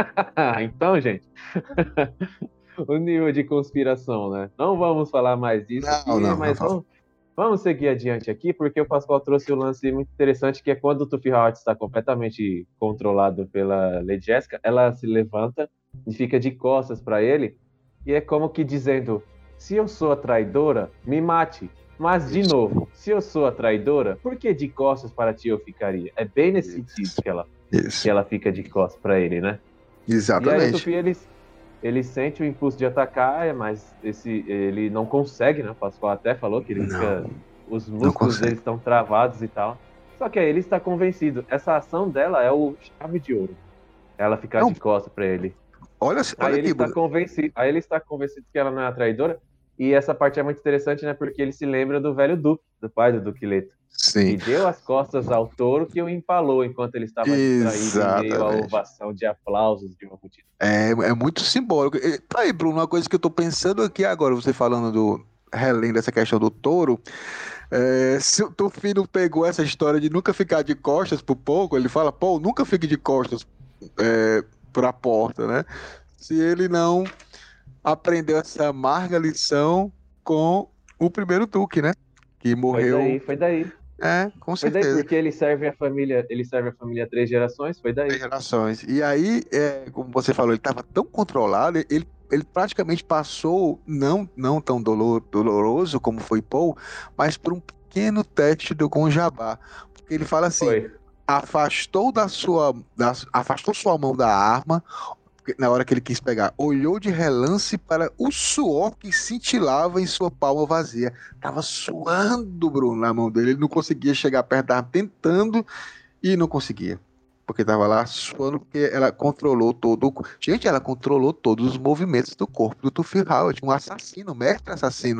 Então, gente, o nível de conspiração, né? Não vamos falar mais disso
Não,
aqui,
não, não
mas
fala.
vamos, vamos seguir adiante aqui, porque o Pascoal trouxe um lance muito interessante, que é quando o Tufi Howard está completamente controlado pela Lady Jessica, ela se levanta e fica de costas para ele, e é como que dizendo, se eu sou a traidora, me mate. Mas, de
Isso.
novo, se eu sou a traidora, por que de costas para ti eu ficaria? É bem nesse sentido que ela,
Isso.
que ela fica de costas para ele, né? E aí o
Exatamente.
Tufi, ele, ele sente o impulso de atacar, mas esse, ele não consegue, né? O Pascoal até falou que ele
Não.
fica, os músculos
consegue.
dele estão travados e tal. Só que aí ele está convencido. Essa ação dela é o chave de ouro. Ela ficar
Não.
de costas para ele.
Olha,
Aí
olha
ele,
aqui,
está
Bruno.
convencido, aí ele está convencido que ela não é a traidora. E essa parte é muito interessante, né? Porque ele se lembra do velho Duque, do pai do Duque Leto.
Sim.
E deu as costas ao touro que o empalou enquanto ele estava distraído em meio à
Exatamente.
ovação de aplausos de uma multidão.
É, é muito simbólico. E, tá aí, Bruno, uma coisa que eu tô pensando aqui agora, você falando do. Relendo essa questão do touro. É, se o teu filho pegou essa história de nunca ficar de costas pro pouco, ele fala, pô, nunca fique de costas é, pra porta, né? Se ele não aprendeu essa amarga lição com o primeiro Duque, né? Que
Foi
morreu.
daí, foi daí.
É, com
Foi daí,
certeza.
porque ele serve a família, ele serve a família há três gerações, foi daí.
Gerações. E aí, é, como você falou, ele estava tão controlado, ele, ele praticamente passou, não, não tão dolor, doloroso como foi Paul, mas por um pequeno teste do Gonjabá. Porque ele fala assim:
Foi.
afastou da sua, da, afastou sua mão da arma na hora que ele quis pegar, olhou de relance para o suor que cintilava em sua palma vazia. Tava suando, Bruno, na mão dele. Ele não conseguia chegar perto, tava tentando e não conseguia. Porque tava lá suando, porque ela controlou todo. Gente, ela controlou todos os movimentos do corpo do Tufi Howard, um assassino, um mestre assassino.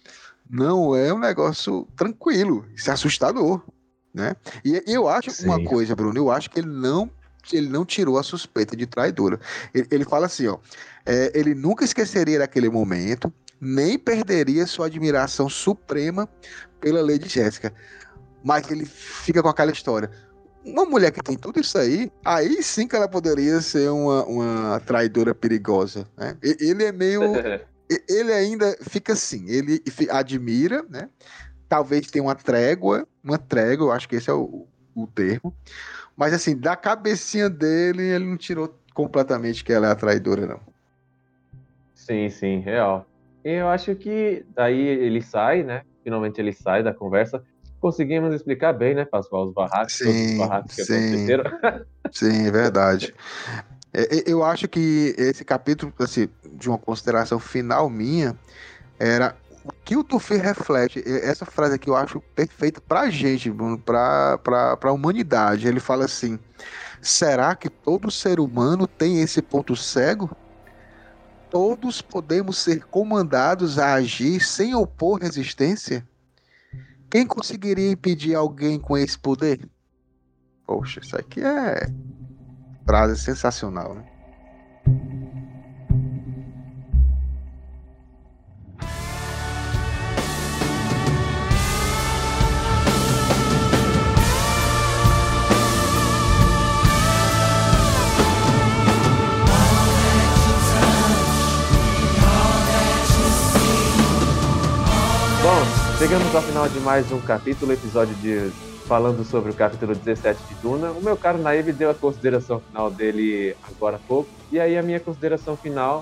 Não é um negócio tranquilo, isso é assustador, né? E eu acho
Sim.
uma coisa, Bruno, eu acho que ele não ele não tirou a suspeita de traidora. Ele, ele fala assim, ó, é, ele nunca esqueceria daquele momento, nem perderia sua admiração suprema pela Lady Jéssica. Mas ele fica com aquela história. Uma mulher que tem tudo isso aí, aí sim que ela poderia ser uma, uma traidora perigosa, né? Ele é meio... ele ainda fica assim, ele admira, né? Talvez tenha uma trégua, uma trégua, eu acho que esse é o, o termo, mas assim, da cabecinha dele, ele não tirou completamente que ela é a traidora, não.
Sim, sim, real. E eu acho que daí ele sai, né? Finalmente ele sai da conversa. Conseguimos explicar bem, né, Pascoal, os barracos,
Sim,
todos os barracos que
sim.
aconteceram.
Sim, é verdade. É, eu acho que esse capítulo, assim, de uma consideração final minha, era o que o Tufir reflete. Essa frase aqui eu acho perfeita pra gente, Bruno, pra, pra, pra humanidade. Ele fala assim: será que todo ser humano tem esse ponto cego? Todos podemos ser comandados a agir sem opor resistência? Quem conseguiria impedir alguém com esse poder? Poxa, isso aqui é frase sensacional, né?
Bom, chegamos ao final de mais um capítulo, episódio de falando sobre o capítulo dezessete de Duna. O meu caro Naib deu a consideração final dele agora há pouco, e aí a minha consideração final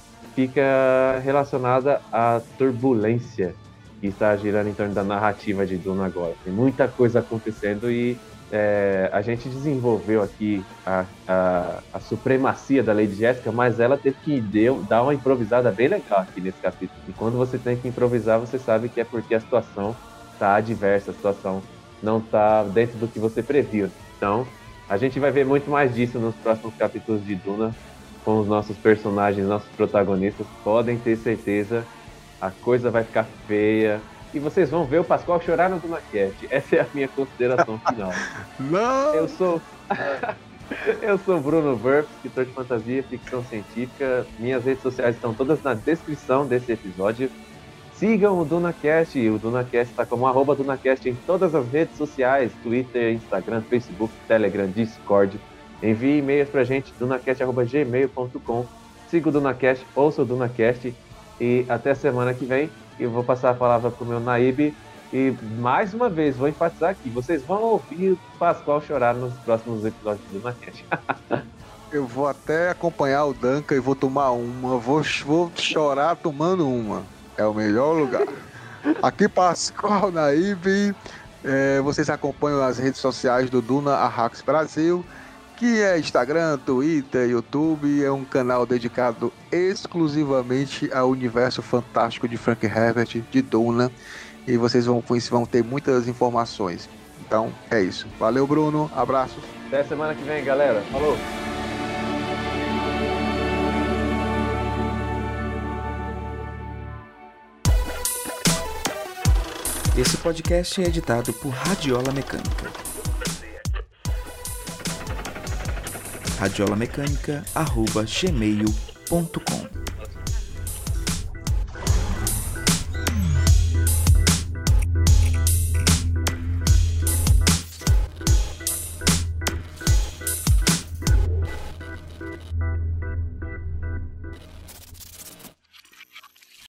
fica relacionada à turbulência que está girando em torno da narrativa de Duna agora. Tem muita coisa acontecendo e é, a gente desenvolveu aqui a, a, a supremacia da Lady Jéssica, mas ela teve que deu, dar uma improvisada bem legal aqui nesse capítulo. E quando você tem que improvisar, você sabe que é porque a situação está adversa, a situação não está dentro do que você previu. Então, a gente vai ver muito mais disso nos próximos capítulos de Duna, com os nossos personagens, nossos protagonistas. Podem ter certeza, a coisa vai ficar feia. E vocês vão ver o Pascoal chorar no DunaCast. Essa é a minha consideração final.
Não!
Eu sou... Eu sou Bruno Burp, escritor de fantasia e ficção científica. Minhas redes sociais estão todas na descrição desse episódio. Sigam o DunaCast. O DunaCast está como arroba DunaCast em todas as redes sociais. Twitter, Instagram, Facebook, Telegram, Discord. Envie e-mails pra gente, dunacast arroba gmail ponto com. Siga o DunaCast, ouça o DunaCast. E até semana que vem. Eu vou passar a palavra pro meu Naib. E mais uma vez, vou enfatizar aqui, vocês vão ouvir o Pascoal chorar nos próximos episódios do DunaCast.
Eu vou até acompanhar o Duncan e vou tomar uma. Vou, vou chorar tomando uma. É o melhor lugar. Aqui Pascoal Naib. É, vocês acompanham as redes sociais do Duna Arrax Brasil, que é Instagram, Twitter, YouTube. É um canal dedicado exclusivamente ao universo fantástico de Frank Herbert, de Duna. E vocês vão, vão ter muitas informações. Então, é isso. Valeu, Bruno. Abraço.
Até semana que vem, galera. Falou!
Esse podcast é editado por Radiola Mecânica. radiolamecânica arroba gmail ponto com